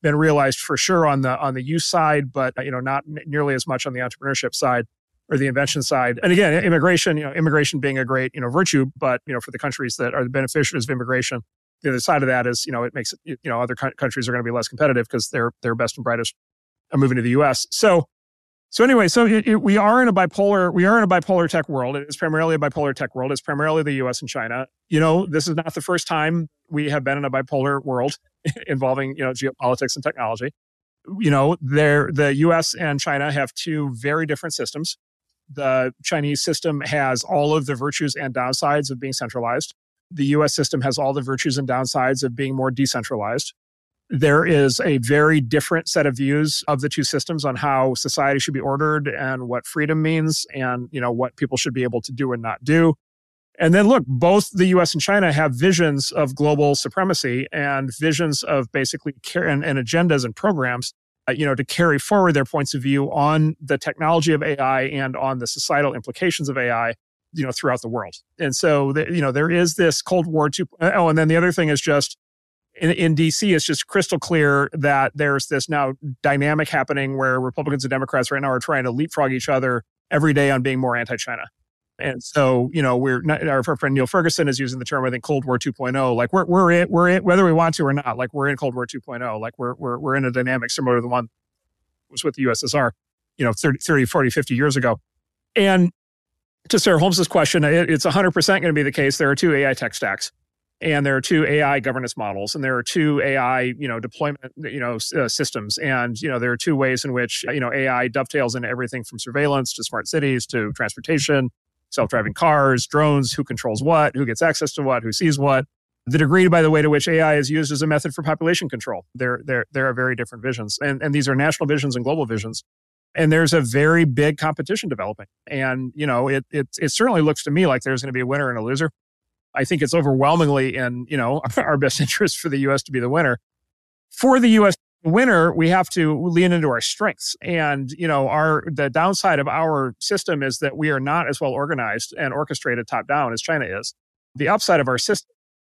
been realized for sure on the on the use side, but you know, not nearly as much on the entrepreneurship side or the invention side. And again, immigration, you know, immigration being a great, you know, virtue, but you know, for the countries that are the beneficiaries of immigration, the other side of that is, you know, it makes it, you know, other countries are going to be less competitive because their their best and brightest are moving to the U S. So, so anyway, so it, it, we are in a bipolar, we are in a bipolar tech world. It's primarily a bipolar tech world. It's primarily the U S and China. You know, this is not the first time we have been in a bipolar world involving, you know, geopolitics and technology. You know, there the U S and China have two very different systems. The Chinese system has all of the virtues and downsides of being centralized. The U S system has all the virtues and downsides of being more decentralized. There is a very different set of views of the two systems on how society should be ordered and what freedom means and, you know, what people should be able to do and not do. And then look, both the U S and China have visions of global supremacy and visions of basically care and, and agendas and programs, uh, you know, to carry forward their points of view on the technology of A I and on the societal implications of A I, you know, throughout the world. And so, the, you know, there is this Cold War two. Oh, and then the other thing is just in, in D C, it's just crystal clear that there's this now dynamic happening where Republicans and Democrats right now are trying to leapfrog each other every day on being more anti-China. And so, you know, we're not, our friend Neil Ferguson is using the term, I think, Cold War two point oh. Like we're we're in, we're in, whether we want to or not, like we're in Cold War two point oh. Like we're we're we're in a dynamic similar to the one that was with the U S S R, you know, thirty, thirty, forty, fifty years ago. And to Sarah Holmes's question, it, it's one hundred percent going to be the case. There are two A I tech stacks, and there are two A I governance models, and there are two A I, you know, deployment, you know, uh, systems, and you know, there are two ways in which you know A I dovetails into everything from surveillance to smart cities to transportation, self-driving cars, drones, who controls what, who gets access to what, who sees what. The degree, by the way, to which A I is used as a method for population control. There, there, there are very different visions, and and these are national visions and global visions. And there's a very big competition developing. And, you know, it, it, it certainly looks to me like there's going to be a winner and a loser. I think it's overwhelmingly in, you know, our best interest for the U S to be the winner. For the U S winner, we have to lean into our strengths. And, you know, our the downside of our system is that we are not as well organized and orchestrated top down as China is. The upside of our system,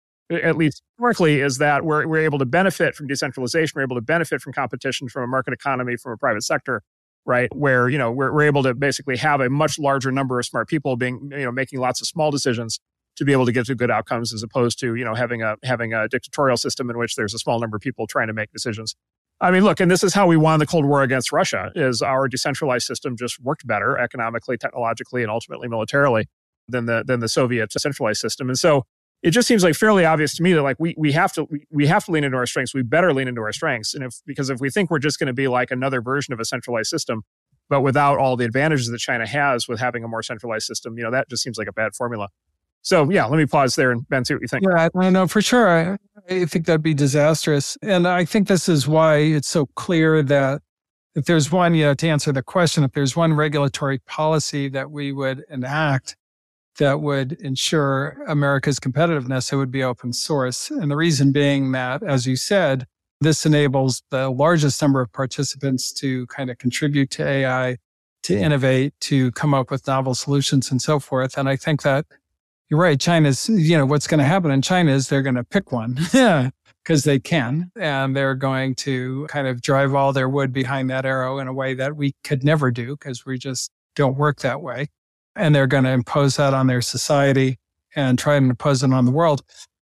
at least historically, is that we're, we're able to benefit from decentralization. We're able to benefit from competition, from a market economy, from a private sector. Right, where you know we're we're able to basically have a much larger number of smart people being you know making lots of small decisions to be able to get to good outcomes, as opposed to you know having a having a dictatorial system in which there's a small number of people trying to make decisions. I mean, look, and this is how we won the Cold War against Russia: is our decentralized system just worked better economically, technologically, and ultimately militarily than the than the Soviet centralized system. And so it just seems like fairly obvious to me that like we we have to we, we have to lean into our strengths. We better lean into our strengths. And if because if we think we're just going to be like another version of a centralized system, but without all the advantages that China has with having a more centralized system, you know, that just seems like a bad formula. So yeah, let me pause there and Ben, see what you think. Yeah, I know for sure. I, I think that'd be disastrous. And I think this is why it's so clear that if there's one, you know, to answer the question, if there's one regulatory policy that we would enact that would ensure America's competitiveness, it would be open source. And the reason being that, as you said, this enables the largest number of participants to kind of contribute to A I, to innovate, to come up with novel solutions and so forth. And I think that you're right. China's, you know, what's going to happen in China is they're going to pick one because they can, and they're going to kind of drive all their wood behind that arrow in a way that we could never do because we just don't work that way. And they're going to impose that on their society and try and impose it on the world.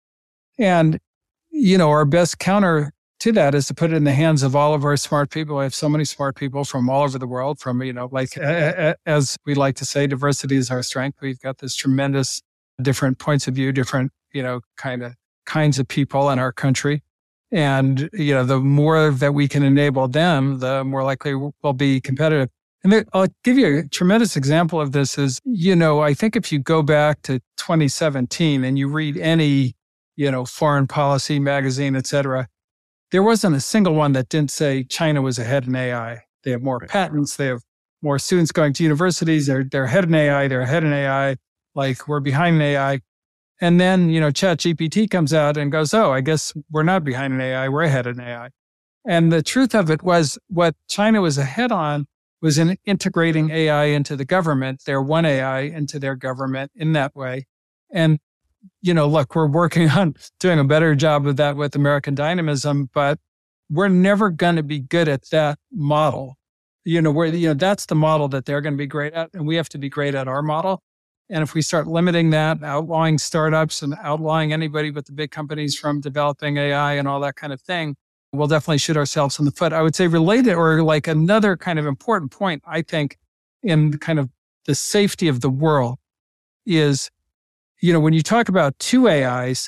And, you know, our best counter to that is to put it in the hands of all of our smart people. We have so many smart people from all over the world, from, you know, like, as we like to say, diversity is our strength. We've got this tremendous different points of view, different, you know, kind of kinds of people in our country. And, you know, the more that we can enable them, the more likely we'll be competitive. And there, I'll give you a tremendous example of this is, you know, I think if you go back to twenty seventeen and you read any, you know, foreign policy magazine, et cetera, there wasn't a single one that didn't say China was ahead in A I. They have more patents. They have more students going to universities. They're, they're ahead in A I. They're ahead in A I. Like we're behind in A I. And then, you know, ChatGPT comes out and goes, oh, I guess we're not behind in A I. We're ahead in A I. And the truth of it was what China was ahead on was in integrating A I into the government, their one A I into their government in that way. And, you know, look, we're working on doing a better job of that with American Dynamism, but we're never going to be good at that model. You know, where, you know, that's the model that they're going to be great at, and we have to be great at our model. And if we start limiting that, outlawing startups and outlawing anybody but the big companies from developing A I and all that kind of thing, we'll definitely shoot ourselves in the foot. I would say related, or like another kind of important point, I think, in kind of the safety of the world is, you know, when you talk about two A Is,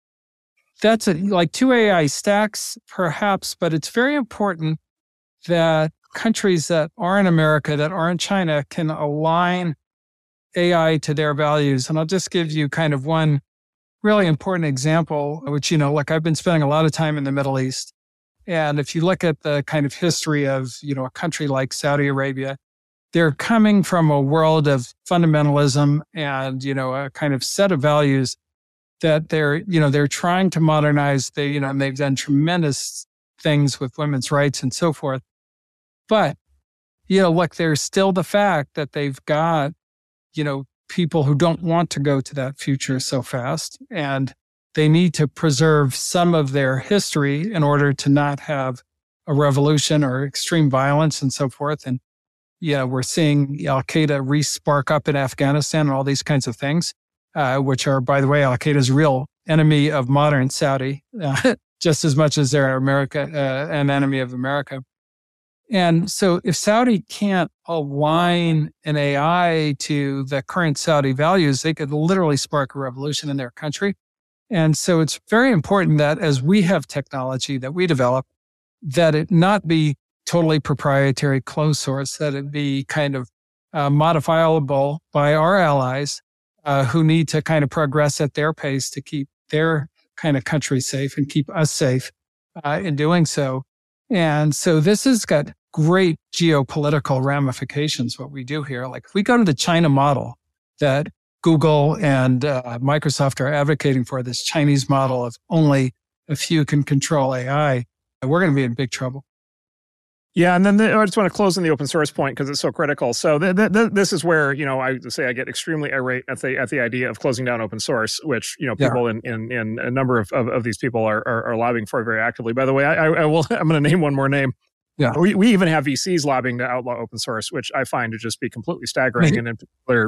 that's a, like two A I stacks, perhaps, but it's very important that countries that aren't America, that aren't China, can align A I to their values. And I'll just give you kind of one really important example, which, you know, like I've been spending a lot of time in the Middle East. And if you look at the kind of history of, you know, a country like Saudi Arabia, they're coming from a world of fundamentalism and, you know, a kind of set of values that they're, you know, they're trying to modernize. They, you know, and they've done tremendous things with women's rights and so forth. But, you know, look, there's still the fact that they've got, you know, people who don't want to go to that future so fast. And they need to preserve some of their history in order to not have a revolution or extreme violence and so forth. And, yeah, we're seeing Al-Qaeda re-spark up in Afghanistan and all these kinds of things, uh, which are, by the way, Al-Qaeda's real enemy of modern Saudi, uh, just as much as they're America, uh, an enemy of America. And so if Saudi can't align an A I to the current Saudi values, they could literally spark a revolution in their country. And so it's very important that as we have technology that we develop, that it not be totally proprietary closed source, that it be kind of uh, modifiable by our allies uh, who need to kind of progress at their pace to keep their kind of country safe and keep us safe uh, in doing so. And so this has got great geopolitical ramifications, what we do here. Like if we go to the China model that Google and uh, Microsoft are advocating for, this Chinese model of only a few can control A I, we're going to be in big trouble. Yeah, and then the, I just want to close on the open source point because it's so critical. So the, the, this is where, you know, I say I get extremely irate at the at the idea of closing down open source, which, you know, people yeah. in, in in a number of, of, of these people are, are are lobbying for very actively. By the way, I, I will I'm going to name one more name. Yeah, we we even have V Cs lobbying to outlaw open source, which I find to just be completely staggering. And in particular,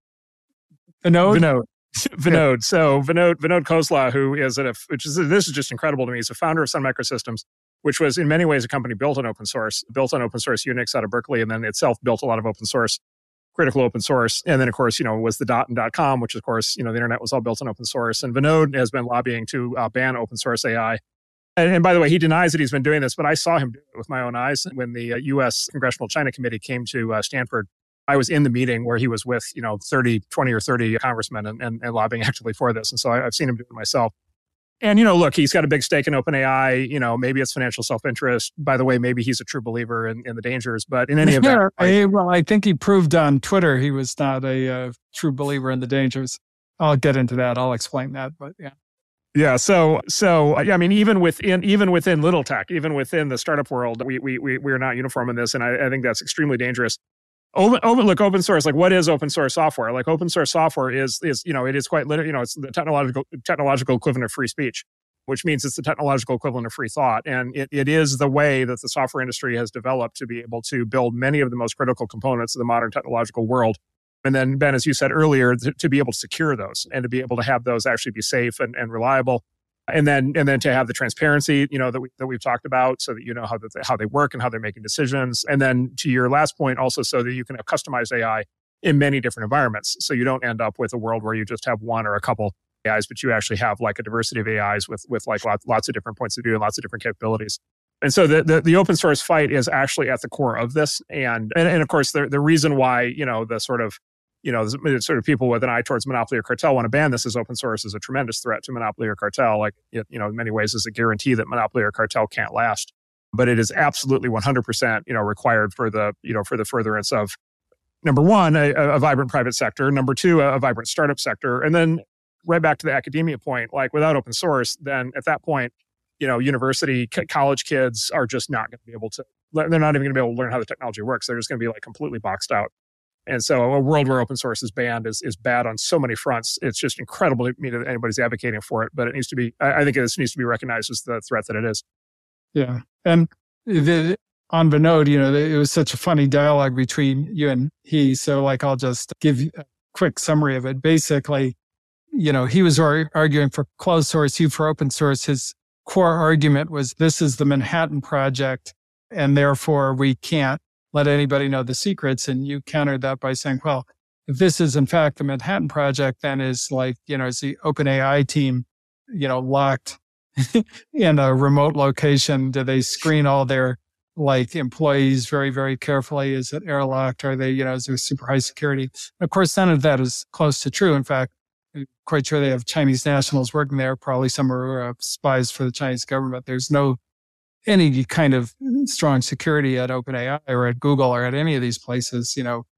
Vinod. Vinod. Vinod. Yeah. So Vinod Vinod Khosla, who is a which is this is just incredible to me. He's a founder of Sun Microsystems, which was in many ways a company built on open source, built on open source Unix out of Berkeley, and then itself built a lot of open source, critical open source. And then, of course, you know, was the dot and dot com, which, of course, you know, the internet was all built on open source. And Vinod has been lobbying to uh, ban open source A I. And, and by the way, he denies that he's been doing this, but I saw him do it with my own eyes. When the uh, U S Congressional China Committee came to uh, Stanford, I was in the meeting where he was with, you know, thirty, twenty or thirty congressmen and, and, and lobbying actively for this. And so I, I've seen him do it myself. And, you know, look, he's got a big stake in OpenAI. You know, maybe it's financial self-interest. By the way, maybe he's a true believer in, in the dangers. But in any event, yeah, I, well, I think he proved on Twitter he was not a uh, true believer in the dangers. I'll get into that. I'll explain that. But yeah. Yeah. So, so I mean, even within even within little tech, even within the startup world, we we we we are not uniform in this, and I, I think that's extremely dangerous. Open, open, look, open source. Like, what is open source software? Like, open source software is is you know it is quite literally you know it's the technological technological equivalent of free speech, which means it's the technological equivalent of free thought, and it it is the way that the software industry has developed to be able to build many of the most critical components of the modern technological world. And then, Ben, as you said earlier, to, to be able to secure those and to be able to have those actually be safe and, and reliable. And then, and then to have the transparency, you know, that we that we've talked about, so that you know how that they, how they work and how they're making decisions. And then, to your last point, also so that you can have customized A I in many different environments, so you don't end up with a world where you just have one or a couple A Is, but you actually have like a diversity of A Is with with like lots lots of different points of view and lots of different capabilities. And so the, the the open source fight is actually at the core of this. And and, and of course, the the reason why you know the sort of you know, the sort of people with an eye towards monopoly or cartel want to ban this as open source is a tremendous threat to monopoly or cartel. Like, it, you know, in many ways is a guarantee that monopoly or cartel can't last. But it is absolutely one hundred percent, you know, required for the, you know, for the furtherance of, number one, a, a vibrant private sector, number two, a, a vibrant startup sector. And then right back to the academia point, like without open source, then at that point, you know, university, c- college kids are just not going to be able to, they're not even going to be able to learn how the technology works. They're just going to be like completely boxed out. And so a world where open source is banned is, is bad on so many fronts. It's just incredible to me that anybody's advocating for it, but it needs to be, I, I think it needs to be recognized as the threat that it is. Yeah. And the, on Vinod, you know, it was such a funny dialogue between you and he. So like, I'll just give you a quick summary of it. Basically, you know, he was ar- arguing for closed source, you for open source. His core argument was this is the Manhattan Project, and therefore we can't let anybody know the secrets. And you countered that by saying, well, if this is in fact the Manhattan Project, then is like, you know, is the OpenAI team, you know, locked in a remote location? Do they screen all their like employees very, very carefully? Is it airlocked? Are they, you know, is there super high security? And of course, none of that is close to true. In fact, I'm quite sure they have Chinese nationals working there. Probably some are uh, spies for the Chinese government. There's no any kind of strong security at OpenAI or at Google or at any of these places, you know,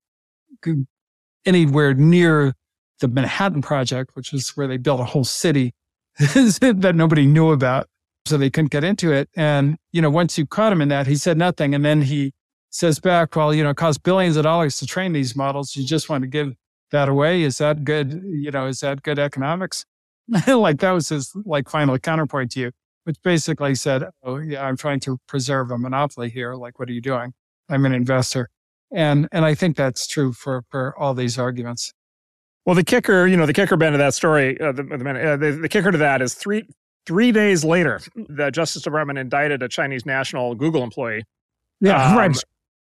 anywhere near the Manhattan Project, which is where they built a whole city that nobody knew about. So they couldn't get into it. And, you know, once you caught him in that, he said nothing. And then he says back, well, you know, it costs billions of dollars to train these models. You just want to give that away. Is that good? You know, is that good economics? Like that was his like final counterpoint to you, which basically said, oh yeah, I'm trying to preserve a monopoly here. Like, what are you doing? I'm an investor. And, and I think that's true for, for all these arguments. Well, the kicker, you know, the kicker, Ben, of that story, uh, the, the, the, the kicker to that is three three days later, the Justice Department indicted a Chinese national Google employee. Yeah, um, right.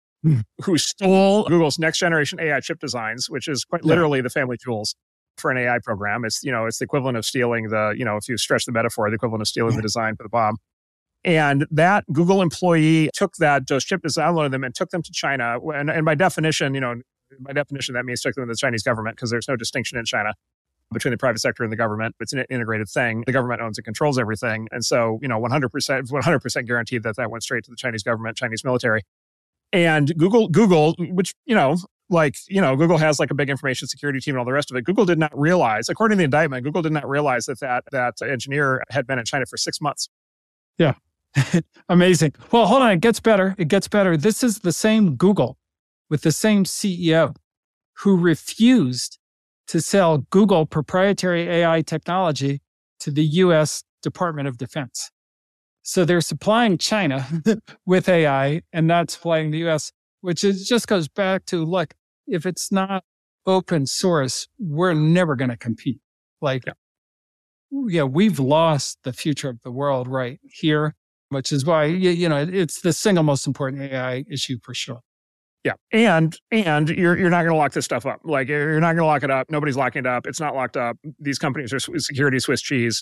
Who stole Google's next generation A I chip designs, which is quite literally yeah. the family jewels for an A I program. It's, you know, it's the equivalent of stealing the, you know, if you stretch the metaphor, the equivalent of stealing the design for the bomb. And that Google employee took that, those chip designs, downloaded them and took them to China. And, and by definition, you know, by definition, that means took them to the Chinese government because there's no distinction in China between the private sector and the government. It's an integrated thing. The government owns and controls everything. And so, you know, one hundred percent, one hundred percent guaranteed that that went straight to the Chinese government, Chinese military. And Google, Google, which, you know, like, you know, Google has like a big information security team and all the rest of it. Google did not realize, according to the indictment, Google did not realize that that, that engineer had been in China for six months. Yeah. Amazing. Well, hold on. It gets better. It gets better. This is the same Google with the same C E O who refused to sell Google proprietary A I technology to the U S Department of Defense. So they're supplying China with A I and not supplying the U S, which is, just goes back to, look, if it's not open source, we're never going to compete. Like, yeah. yeah, we've lost the future of the world right here, which is why, you know, it's the single most important A I issue for sure. Yeah. And and you're you're not going to lock this stuff up. Like, you're not going to lock it up. Nobody's locking it up. It's not locked up. These companies are security Swiss cheese.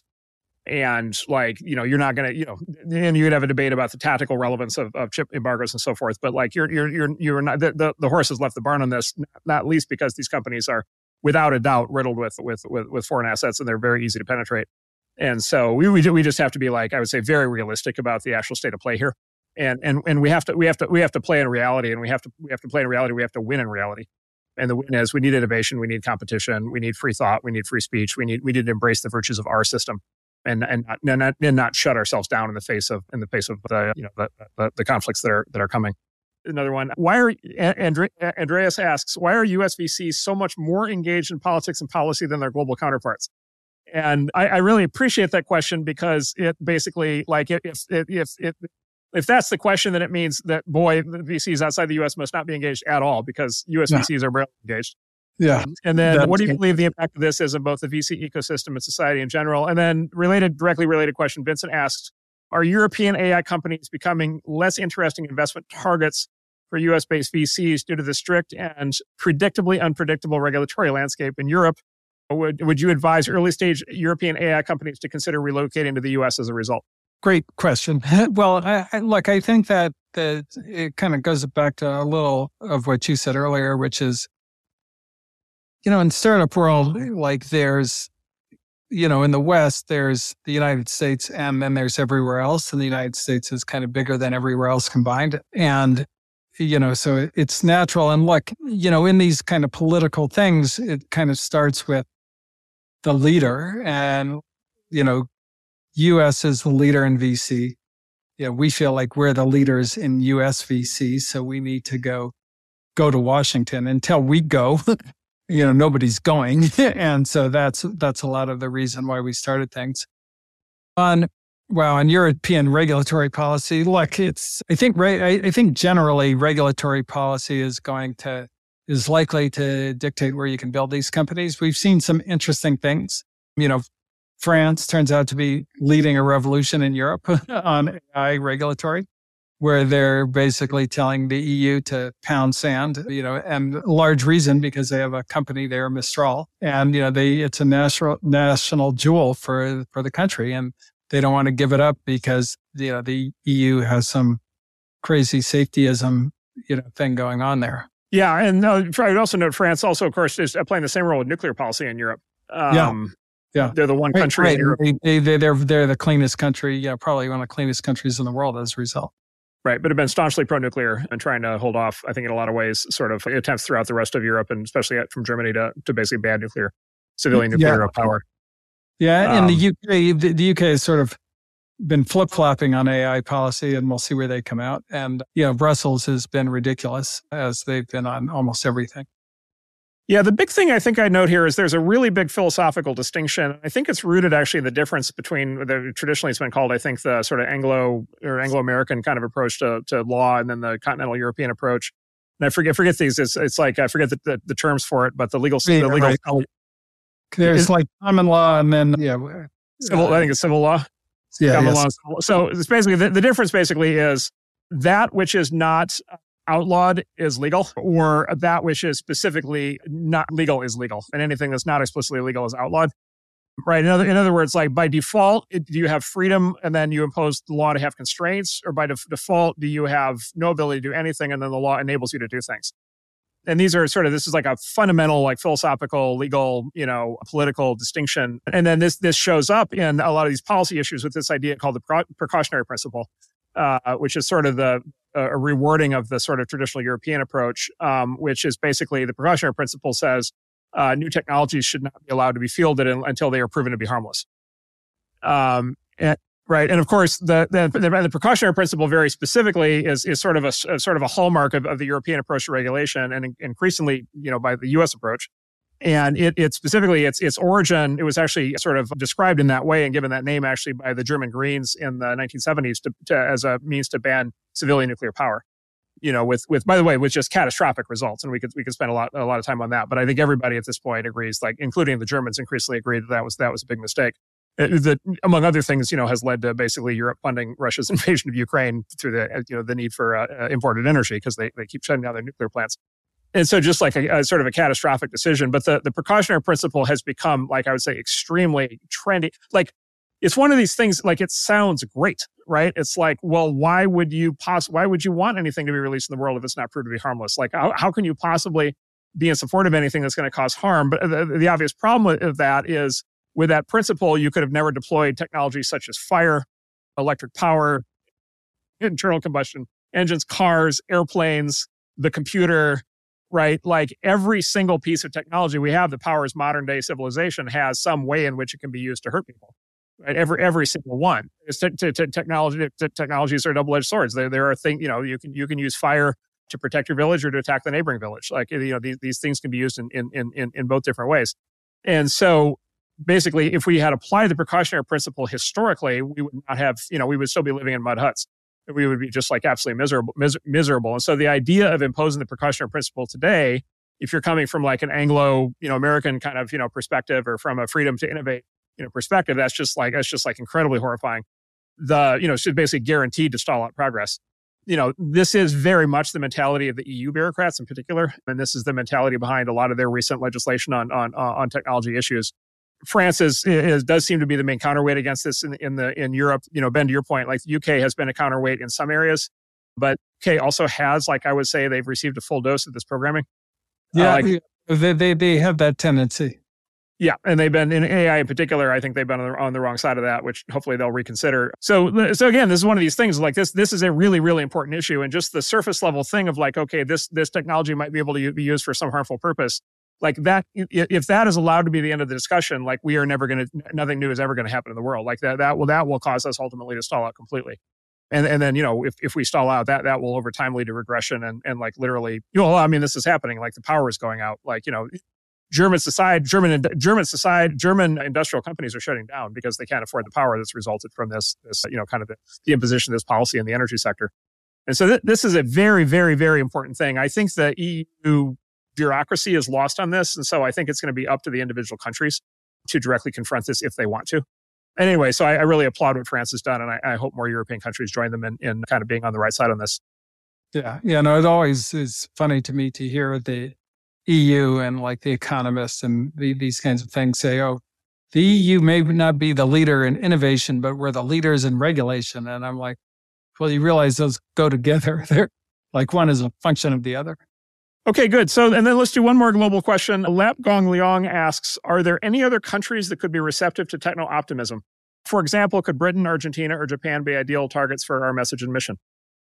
And like, you know, you're not going to, you know, and you'd have a debate about the tactical relevance of, of chip embargoes and so forth. But like, you're, you're, you're, you're not, the, the, the horse has left the barn on this, not least because these companies are without a doubt riddled with, with, with, with foreign assets, and they're very easy to penetrate. And so we, we, we just have to be like, I would say, very realistic about the actual state of play here. And, and, and we have to, we have to, we have to play in reality, and we have to, we have to play in reality. We have to win in reality. And the win is we need innovation. We need competition. We need free thought. We need free speech. We need, we need to embrace the virtues of our system. And and not, and not and not shut ourselves down in the face of in the face of the you know the, the, the conflicts that are that are coming. Another one. Why are Andre, Andreas asks, why are U S V Cs so much more engaged in politics and policy than their global counterparts? And I, I really appreciate that question, because it basically, like, if if if if if that's the question, then it means that, boy, the V Cs outside the U S must not be engaged at all, because U S V Cs yeah. are barely engaged. Yeah. And then what do you believe the impact of this is on both the V C ecosystem and society in general? And then related, directly related question, Vincent asks, are European A I companies becoming less interesting investment targets for U S-based V Cs due to the strict and predictably unpredictable regulatory landscape in Europe? Would, would you advise early stage European A I companies to consider relocating to the U S as a result? Great question. Well, I, I, look, I think that, that it kind of goes back to a little of what you said earlier, which is, you know, in startup world, like there's, you know, in the West, there's the United States, and then there's everywhere else. And the United States is kind of bigger than everywhere else combined. And, you know, so it's natural. And look, you know, in these kind of political things, it kind of starts with the leader. And, you know, U S is the leader in V C. Yeah, we feel like we're the leaders in U S V C. So we need to go, go to Washington. Until we go, you know, nobody's going. And so that's, that's a lot of the reason why we started things. On Wow, and European regulatory policy, look, it's, I think, right, I, I think generally regulatory policy is going to, is likely to dictate where you can build these companies. We've seen some interesting things. You know, France turns out to be leading a revolution in Europe on A I regulatory, where they're basically telling the E U to pound sand, you know, and a large reason because they have a company there, Mistral, and, you know, they, it's a national, national jewel for, for the country. And they don't want to give it up because, you know, the E U has some crazy safetyism, you know, thing going on there. Yeah. And uh, I would also note France also, of course, is playing the same role with nuclear policy in Europe. Um, yeah. Yeah. They're the one country right, in Europe. They, they, they're, they're the cleanest country, yeah, probably one of the cleanest countries in the world as a result. Right, but have been staunchly pro-nuclear and trying to hold off, I think in a lot of ways, sort of attempts throughout the rest of Europe and especially from Germany to, to basically ban nuclear, civilian nuclear yeah. power. Yeah, um, in the U K, the, the U K has sort of been flip-flopping on A I policy and we'll see where they come out. And, you know, Brussels has been ridiculous as they've been on almost everything. Yeah, the big thing I think I note here is there's a really big philosophical distinction. I think it's rooted actually in the difference between the traditionally it's been called, I think, the sort of Anglo or Anglo-American kind of approach to, to law and then the continental European approach. And I forget forget these. It's, it's like I forget the, the, the terms for it, but the legal Yeah, the legal right. There's is, like common law and then yeah, civil. I think it's civil law. Yeah, common yes. law. So it's basically the, the difference basically is that which is not outlawed is legal, or that which is specifically not legal is legal, and anything that's not explicitly legal is outlawed. Right. In other, in other words, like by default, it, do you have freedom and then you impose the law to have constraints, or by def- default, do you have no ability to do anything and then the law enables you to do things? And these are sort of, this is like a fundamental, like philosophical, legal, you know, political distinction. And then this this shows up in a lot of these policy issues with this idea called the pro- precautionary principle, uh, which is sort of the uh, a rewording of the sort of traditional European approach, um, which is basically the precautionary principle says uh, new technologies should not be allowed to be fielded in, until they are proven to be harmless. Um, and, right, and of course, the, the the the precautionary principle very specifically is is sort of a, a sort of a hallmark of, of the European approach to regulation, and in, increasingly, you know, by the U S approach. And it, it specifically, its its origin, it was actually sort of described in that way and given that name actually by the German Greens in the nineteen seventies to, to, as a means to ban civilian nuclear power. You know, with with by the way, with just catastrophic results, and we could we could spend a lot a lot of time on that. But I think everybody at this point agrees, like including the Germans, increasingly agreed that that was that was a big mistake. It, that, among other things, you know, has led to basically Europe funding Russia's invasion of Ukraine through the you know the need for uh, imported energy because they they keep shutting down their nuclear plants. And so just like a, a sort of a catastrophic decision, but the, the precautionary principle has become, like I would say, extremely trendy. Like it's one of these things, like it sounds great, right? It's like, well, why would you poss- why would you want anything to be released in the world if it's not proved to be harmless? Like how, how can you possibly be in support of anything that's going to cause harm? But the, the obvious problem of that is with that principle, you could have never deployed technologies such as fire, electric power, internal combustion engines, cars, airplanes, the computer, right? Like every single piece of technology we have that powers modern day civilization has some way in which it can be used to hurt people, right? Every every single one. It's te- te- te- technology. Te- technologies are double-edged swords. There there are things, you know, you can you can use fire to protect your village or to attack the neighboring village. Like you know, these these things can be used in in in in both different ways. And so basically, if we had applied the precautionary principle historically, we would not have, you know, we would still be living in mud huts. We would be just like absolutely miserable, mis- miserable. And so the idea of imposing the precautionary principle today, if you're coming from like an Anglo, you know, American kind of, you know, perspective or from a freedom to innovate, you know, perspective, that's just like, that's just like incredibly horrifying. The, you know, should basically guaranteed to stall out progress. You know, this is very much the mentality of the E U bureaucrats in particular. And this is the mentality behind a lot of their recent legislation on, on, on technology issues. France is, is does seem to be the main counterweight against this in, in the in Europe. You know, Ben, to your point, like the U K has been a counterweight in some areas, but U K also has, like I would say, they've received a full dose of this programming. Yeah, uh, like, they, they they have that tendency. Yeah, and they've been in A I in particular. I think they've been on the, on the wrong side of that, which hopefully they'll reconsider. So, so again, this is one of these things. Like this, this is a really, really important issue, and just the surface level thing of like, okay, this this technology might be able to be used for some harmful purpose. Like that, if that is allowed to be the end of the discussion, like we are never going to, nothing new is ever going to happen in the world. Like that, that will that will cause us ultimately to stall out completely. And and then, you know, if, if we stall out, that that will over time lead to regression and and like literally, you know, I mean, this is happening. Like the power is going out. Like, you know, German society, German, German society, German industrial companies are shutting down because they can't afford the power that's resulted from this, this you know, kind of the, the imposition of this policy in the energy sector. And so th- this is a very, very, very important thing. I think the E U bureaucracy is lost on this. And so I think it's going to be up to the individual countries to directly confront this if they want to. Anyway, so I, I really applaud what France has done, and I, I hope more European countries join them in, in kind of being on the right side on this. Yeah, yeah, no, it always is funny to me to hear the E U and like the economists and the, these kinds of things say, oh, the E U may not be the leader in innovation, but we're the leaders in regulation. And I'm like, well, you realize those go together. They're like one is a function of the other. Okay, good. So, and then let's do one more global question. Lap Gong Liang asks, are there any other countries that could be receptive to techno-optimism? For example, could Britain, Argentina, or Japan be ideal targets for our message and mission?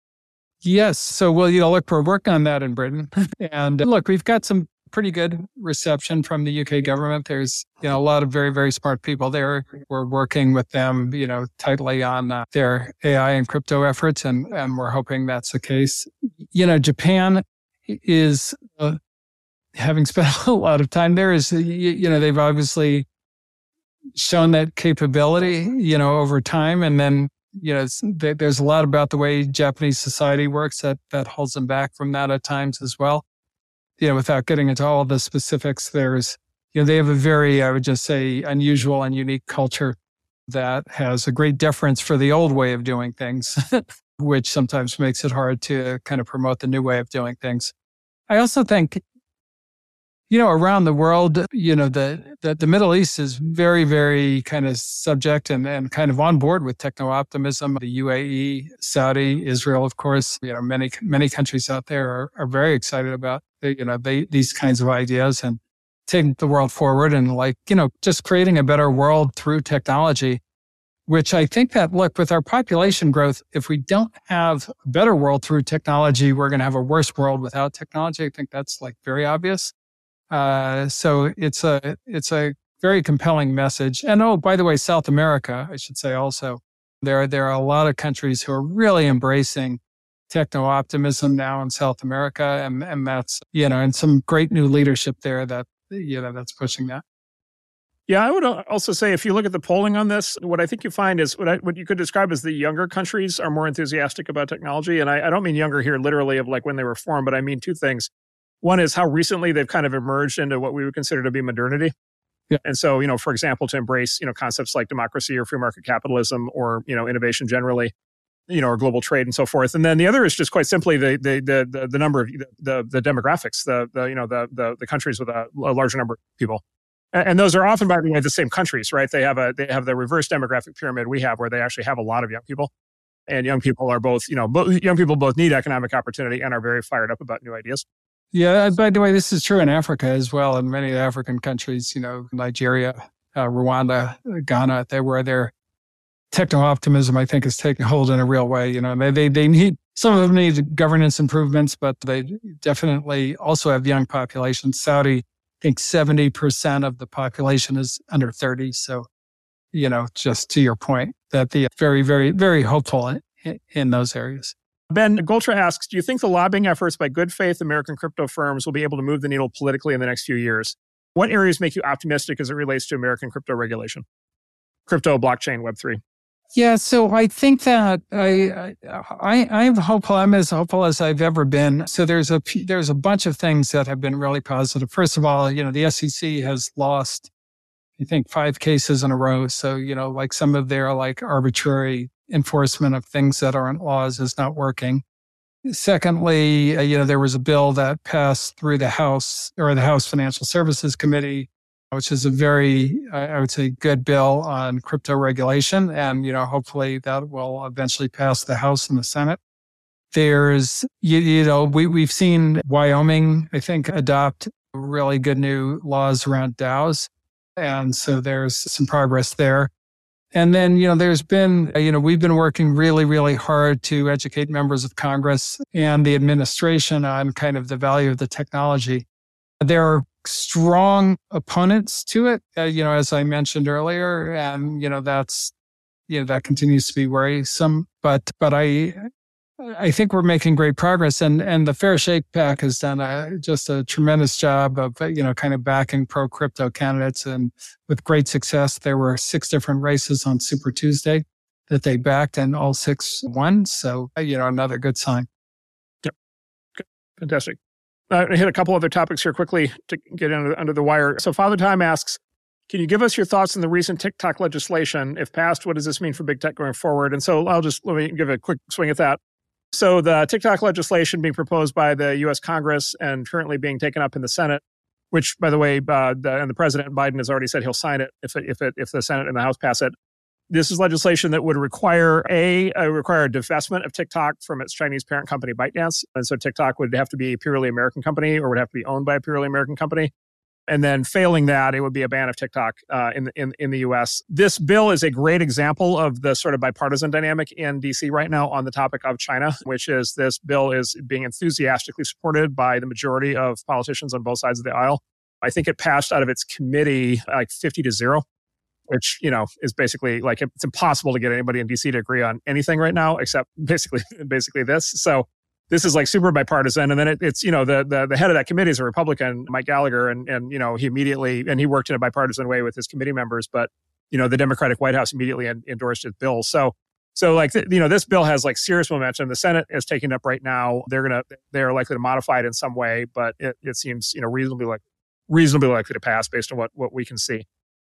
Yes. So, well, you know, look, we're working on that in Britain. And uh, look, we've got some pretty good reception from the U K government. There's, you know, a lot of very, very smart people there. We're working with them, you know, tightly on uh, their A I and crypto efforts, and, and we're hoping that's the case. You know, Japan is, uh, having spent a lot of time there, is, you, you know, they've obviously shown that capability, you know, over time. And then, you know, it's, there's a lot about the way Japanese society works that, that holds them back from that at times as well. You know, without getting into all the specifics, there's, you know, they have a very, I would just say, unusual and unique culture that has a great deference for the old way of doing things, which sometimes makes it hard to kind of promote the new way of doing things. I also think, you know, around the world, you know, the, the, the Middle East is very, very kind of subject and, and kind of on board with techno-optimism. The U A E, Saudi, Israel, of course, you know, many, many countries out there are, are very excited about, you know, they, these kinds of ideas and taking the world forward and like, you know, just creating a better world through technology, which I think that, look, with our population growth, if we don't have a better world through technology, we're going to have a worse world without technology. I think that's like very obvious. Uh, so it's a, it's a very compelling message. And oh, by the way, South America, I should say also, there, there are a lot of countries who are really embracing techno-optimism now in South America. And, and that's, you know, and some great new leadership there that, you know, that's pushing that. Yeah, I would also say if you look at the polling on this, what I think you find is what, I, what you could describe as the younger countries are more enthusiastic about technology. And I, I don't mean younger here literally of like when they were formed, but I mean two things. One is how recently they've kind of emerged into what we would consider to be modernity. Yeah. And so, you know, for example, to embrace, you know, concepts like democracy or free market capitalism or, you know, innovation generally, you know, or global trade and so forth. And then the other is just quite simply the the the the, the number of the the demographics, the the you know the the, the countries with a, a larger number of people. And those are often, by the way, the same countries, right? They have a they have the reverse demographic pyramid we have, where they actually have a lot of young people, and young people are both, you know, both, young people both need economic opportunity and are very fired up about new ideas. Yeah, by the way, this is true in Africa as well, in many African countries, you know, Nigeria, uh, Rwanda, Ghana, they where their techno-optimism, I think, is taking hold in a real way. You know, they, they, they need, some of them need governance improvements, but they definitely also have young populations. Saudi, I think seventy percent of the population is under thirty. So, you know, just to your point, that the very, very, very hopeful in, in those areas. Ben Goltra asks, do you think the lobbying efforts by good faith American crypto firms will be able to move the needle politically in the next few years? What areas make you optimistic as it relates to American crypto regulation? Crypto, blockchain, Web three. Yeah, so I think that I, I, I'm hopeful. I'm as hopeful as I've ever been. So there's a, there's a bunch of things that have been really positive. First of all, you know, the S E C has lost, I think, five cases in a row. So, you know, like some of their like arbitrary enforcement of things that aren't laws is not working. Secondly, uh, you know, there was a bill that passed through the House or the House Financial Services Committee, which is a very, I would say, good bill on crypto regulation. And, you know, hopefully that will eventually pass the House and the Senate. There's, you, you know, we, we've seen Wyoming, I think, adopt really good new laws around DAOs. And so there's some progress there. And then, you know, there's been, you know, we've been working really, really hard to educate members of Congress and the administration on kind of the value of the technology. There are strong opponents to it, uh, you know, as I mentioned earlier, and, you know, that's, you know, that continues to be worrisome. But, but I, I think we're making great progress, and and the Fair Shake PAC has done a, just a tremendous job of, you know, kind of backing pro crypto candidates, and with great success. There were six different races on Super Tuesday that they backed, and all six won. So, you know, another good sign. Yep, good. Fantastic. Uh, I hit a couple other topics here quickly to get under, under the wire. So Father Time asks, can you give us your thoughts on the recent TikTok legislation? If passed, what does this mean for big tech going forward? And so I'll just let me give a quick swing at that. So the TikTok legislation being proposed by the U S Congress and currently being taken up in the Senate, which, by the way, uh, the, and the President Biden has already said he'll sign it if it, if it, if the Senate and the House pass it. This is legislation that would require a, a require a divestment of TikTok from its Chinese parent company ByteDance, and so TikTok would have to be a purely American company or would have to be owned by a purely American company. And then failing that, it would be a ban of TikTok uh, in, in in the U S. This bill is a great example of the sort of bipartisan dynamic in D C right now on the topic of China, which is this bill is being enthusiastically supported by the majority of politicians on both sides of the aisle. I think it passed out of its committee like fifty to zero, which, you know, is basically like it's impossible to get anybody in D C to agree on anything right now except basically basically this. So this is like super bipartisan. And then it, it's, you know, the, the the head of that committee is a Republican, Mike Gallagher. And, and, you know, he immediately, and he worked in a bipartisan way with his committee members. But, you know, the Democratic White House immediately en- endorsed his bill. So, so like, th- you know, this bill has like serious momentum. The Senate is taking it up right now. They're going to, they're likely to modify it in some way. But it, it seems, you know, reasonably like reasonably likely to pass based on what, what we can see.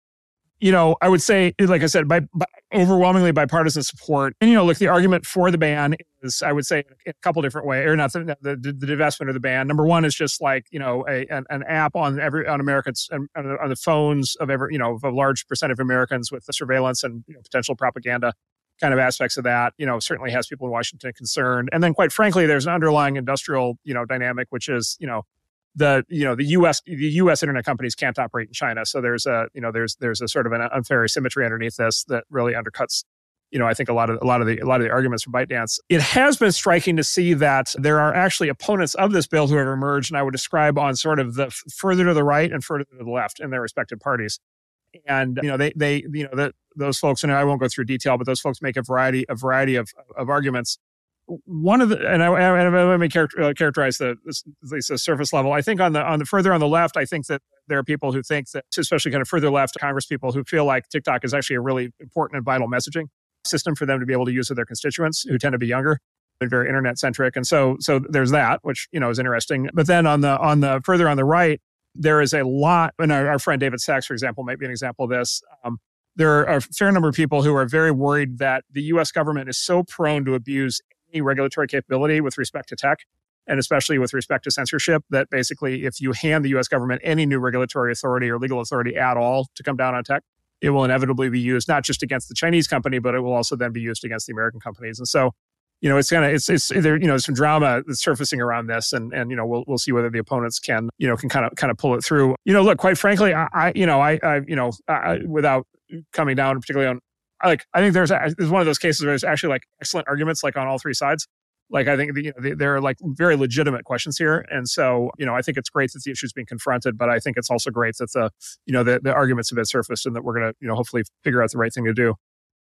You know, I would say, like I said, by, by overwhelmingly bipartisan support. And, you know, look, the argument for the ban is, I would say, in a couple different ways, or not the, the, the divestment of the ban. Number one is just like, you know, a, an, an app on every on Americans on, on the phones of every, you know, of a large percent of Americans with the surveillance and, you know, potential propaganda kind of aspects of that, you know, certainly has people in Washington concerned. And then, quite frankly, there's an underlying industrial, you know, dynamic, which is, you know, the you know the U S the U S internet companies can't operate in China, so there's a you know there's there's a sort of an unfair asymmetry underneath this that really undercuts you know I think a lot of a lot of the a lot of the arguments from ByteDance. It has been striking to see that there are actually opponents of this bill who have emerged, and I would describe on sort of the f- further to the right and further to the left in their respective parties. And you know they they you know that those folks, and I won't go through detail, but those folks make a variety a variety of of arguments. One of the, and I, and let me character, characterize the, this, this the surface level. I think on the on the further on the left, I think that there are people who think that, especially kind of further left Congress people, who feel like TikTok is actually a really important and vital messaging system for them to be able to use with their constituents who tend to be younger and very internet centric. And so, so there's that, which you know is interesting. But then on the on the further on the right, there is a lot, and our, our friend David Sachs, for example, might be an example of this. Um, there are a fair number of people who are very worried that the U S government is so prone to abuse regulatory capability with respect to tech, and especially with respect to censorship, that basically if you hand the U S government any new regulatory authority or legal authority at all to come down on tech, it will inevitably be used not just against the Chinese company, but it will also then be used against the American companies. And so, you know, it's kind of it's it's there, you know, some drama that's surfacing around this, and and you know, we'll we'll see whether the opponents can you know can kind of kind of pull it through. You know, look, quite frankly, I, I you know I I you know I, without coming down particularly on. Like, I think there's, a, there's one of those cases where there's actually like excellent arguments like on all three sides. Like, I think the, you know, there are like very legitimate questions here. And so, you know, I think it's great that the issue is being confronted, but I think it's also great that the, you know, the, the arguments have been surfaced and that we're going to, you know, hopefully figure out the right thing to do.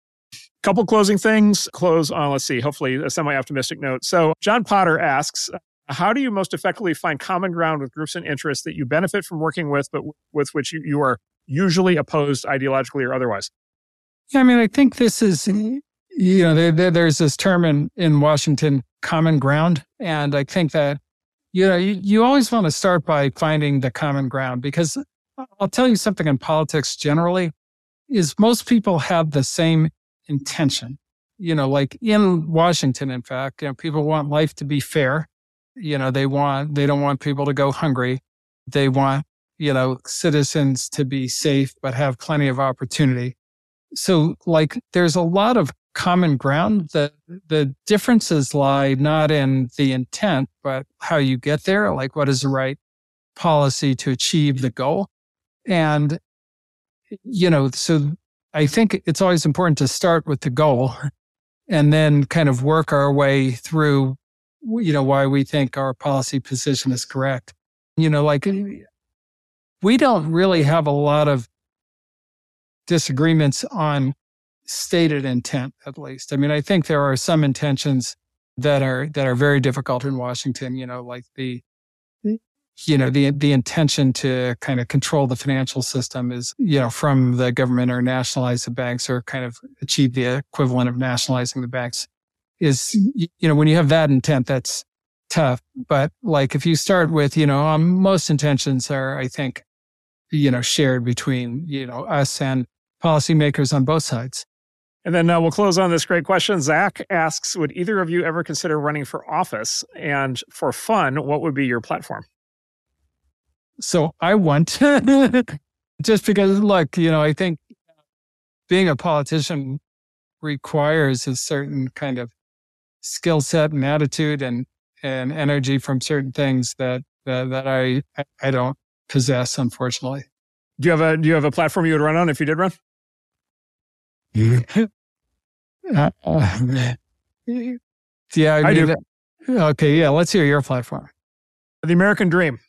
Couple closing things. Close on, let's see, hopefully a semi-optimistic note. So John Potter asks, how do you most effectively find common ground with groups and interests that you benefit from working with, but with which you, you are usually opposed ideologically or otherwise? Yeah, I mean, I think this is, you know, there, there, there's this term in, in Washington, common ground. And I think that, you know, you, you always want to start by finding the common ground, because I'll tell you something in politics generally is most people have the same intention. You know, like in Washington, in fact, you know, people want life to be fair. You know, they want, they don't want people to go hungry. They want, you know, citizens to be safe, but have plenty of opportunity. So, like, there's a lot of common ground. The the differences lie not in the intent, but how you get there. Like, what is the right policy to achieve the goal? And, you know, so I think it's always important to start with the goal and then kind of work our way through, you know, why we think our policy position is correct. You know, like, we don't really have a lot of disagreements on stated intent, at least. I mean, I think there are some intentions that are that are very difficult in Washington. You know, like the you know the the intention to kind of control the financial system is, you know, from the government, or nationalize the banks, or kind of achieve the equivalent of nationalizing the banks. Is, you know, when you have that intent, that's tough. But like if you start with, you know, um, most intentions are, I think, you know, shared between, you know, us and policymakers on both sides. And then uh, we'll close on this great question. Zach asks, would either of you ever consider running for office? And for fun, what would be your platform? So I want, just because, look, you know, I think being a politician requires a certain kind of skill set and attitude and, and energy from certain things that, that, that I, I don't possess, unfortunately. Do you have a, do you have a platform you would run on if you did run? uh, uh, yeah, I, I mean, do. Okay, yeah, let's hear your platform. The American Dream.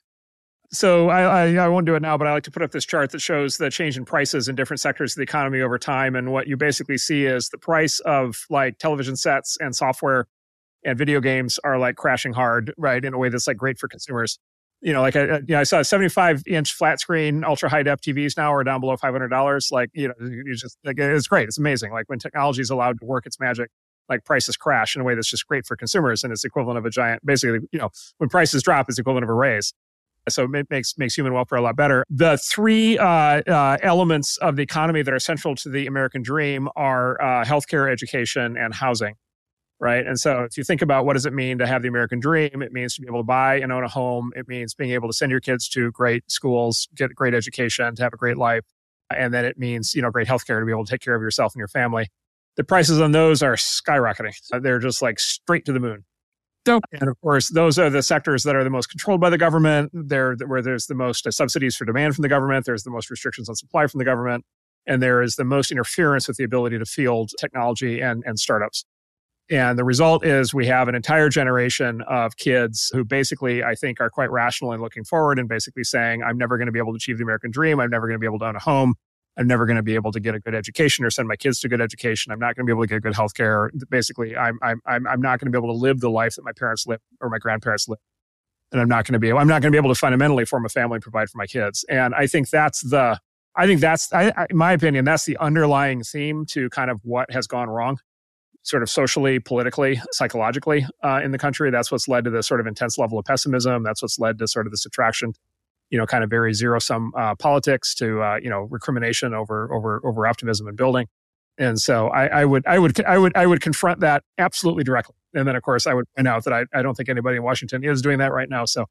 So I, I, I won't do it now, but I like to put up this chart that shows the change in prices in different sectors of the economy over time. And what you basically see is the price of like television sets and software and video games are like crashing hard, right? In a way that's like great for consumers. You know, like I, you know, I saw seventy-five inch flat screen, ultra high def T Vs now are down below five hundred dollars. Like, you know, you just, like, it's great. It's amazing. Like when technology is allowed to work its magic, like prices crash in a way that's just great for consumers. And it's equivalent of a giant, basically, you know, when prices drop, it's equivalent of a raise. So it makes makes human welfare a lot better. The three uh, uh, elements of the economy that are central to the American dream are uh, healthcare, education, and housing, right? And so if you think about what does it mean to have the American dream, it means to be able to buy and own a home. It means being able to send your kids to great schools, get a great education, to have a great life. And then it means, you know, great healthcare to be able to take care of yourself and your family. The prices on those are skyrocketing. They're just like straight to the moon. And of course, those are the sectors that are the most controlled by the government. They're where there's the most subsidies for demand from the government. There's the most restrictions on supply from the government. And there is the most interference with the ability to field technology and, and startups. And the result is we have an entire generation of kids who basically, I think, are quite rational and looking forward and basically saying, I'm never going to be able to achieve the American dream. I'm never going to be able to own a home. I'm never going to be able to get a good education or send my kids to good education. I'm not going to be able to get good healthcare. Basically, I'm I'm I'm I'm not going to be able to live the life that my parents lived or my grandparents lived, and I'm not going to be able, I'm not going to be able to fundamentally form a family and provide for my kids. And I think that's the I think that's I, I, in my opinion that's the underlying theme to kind of what has gone wrong, sort of socially, politically, psychologically uh, in the country. That's what's led to this sort of intense level of pessimism. That's what's led to sort of this attraction, you know, kind of very zero-sum uh, politics, to uh, you know, recrimination over over over optimism and building. And so I, I would I would I would I would confront that absolutely directly. And then of course I would point out that I, I don't think anybody in Washington is doing that right now. So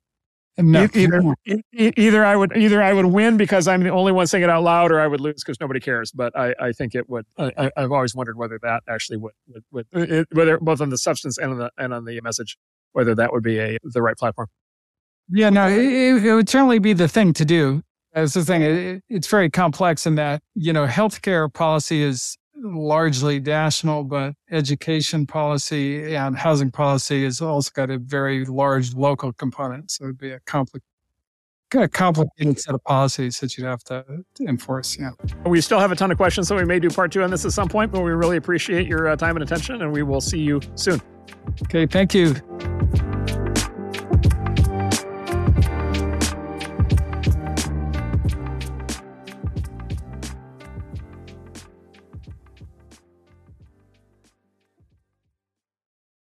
no. either either I would either I would win because I'm the only one saying it out loud, or I would lose because nobody cares. But I, I think it would. I, I've always wondered whether that actually would would, would it, whether both on the substance and on the and on the message, whether that would be a the right platform. Yeah, no, it, it would certainly be the thing to do. That's the thing. It, it's very complex in that, you know, healthcare policy is largely national, but education policy and housing policy has also got a very large local component. So it'd be a complex, kind of complicated set of policies that you'd have to, to enforce. Yeah. We still have a ton of questions, so we may do part two on this at some point, but we really appreciate your uh, time and attention, and we will see you soon. Okay, thank you.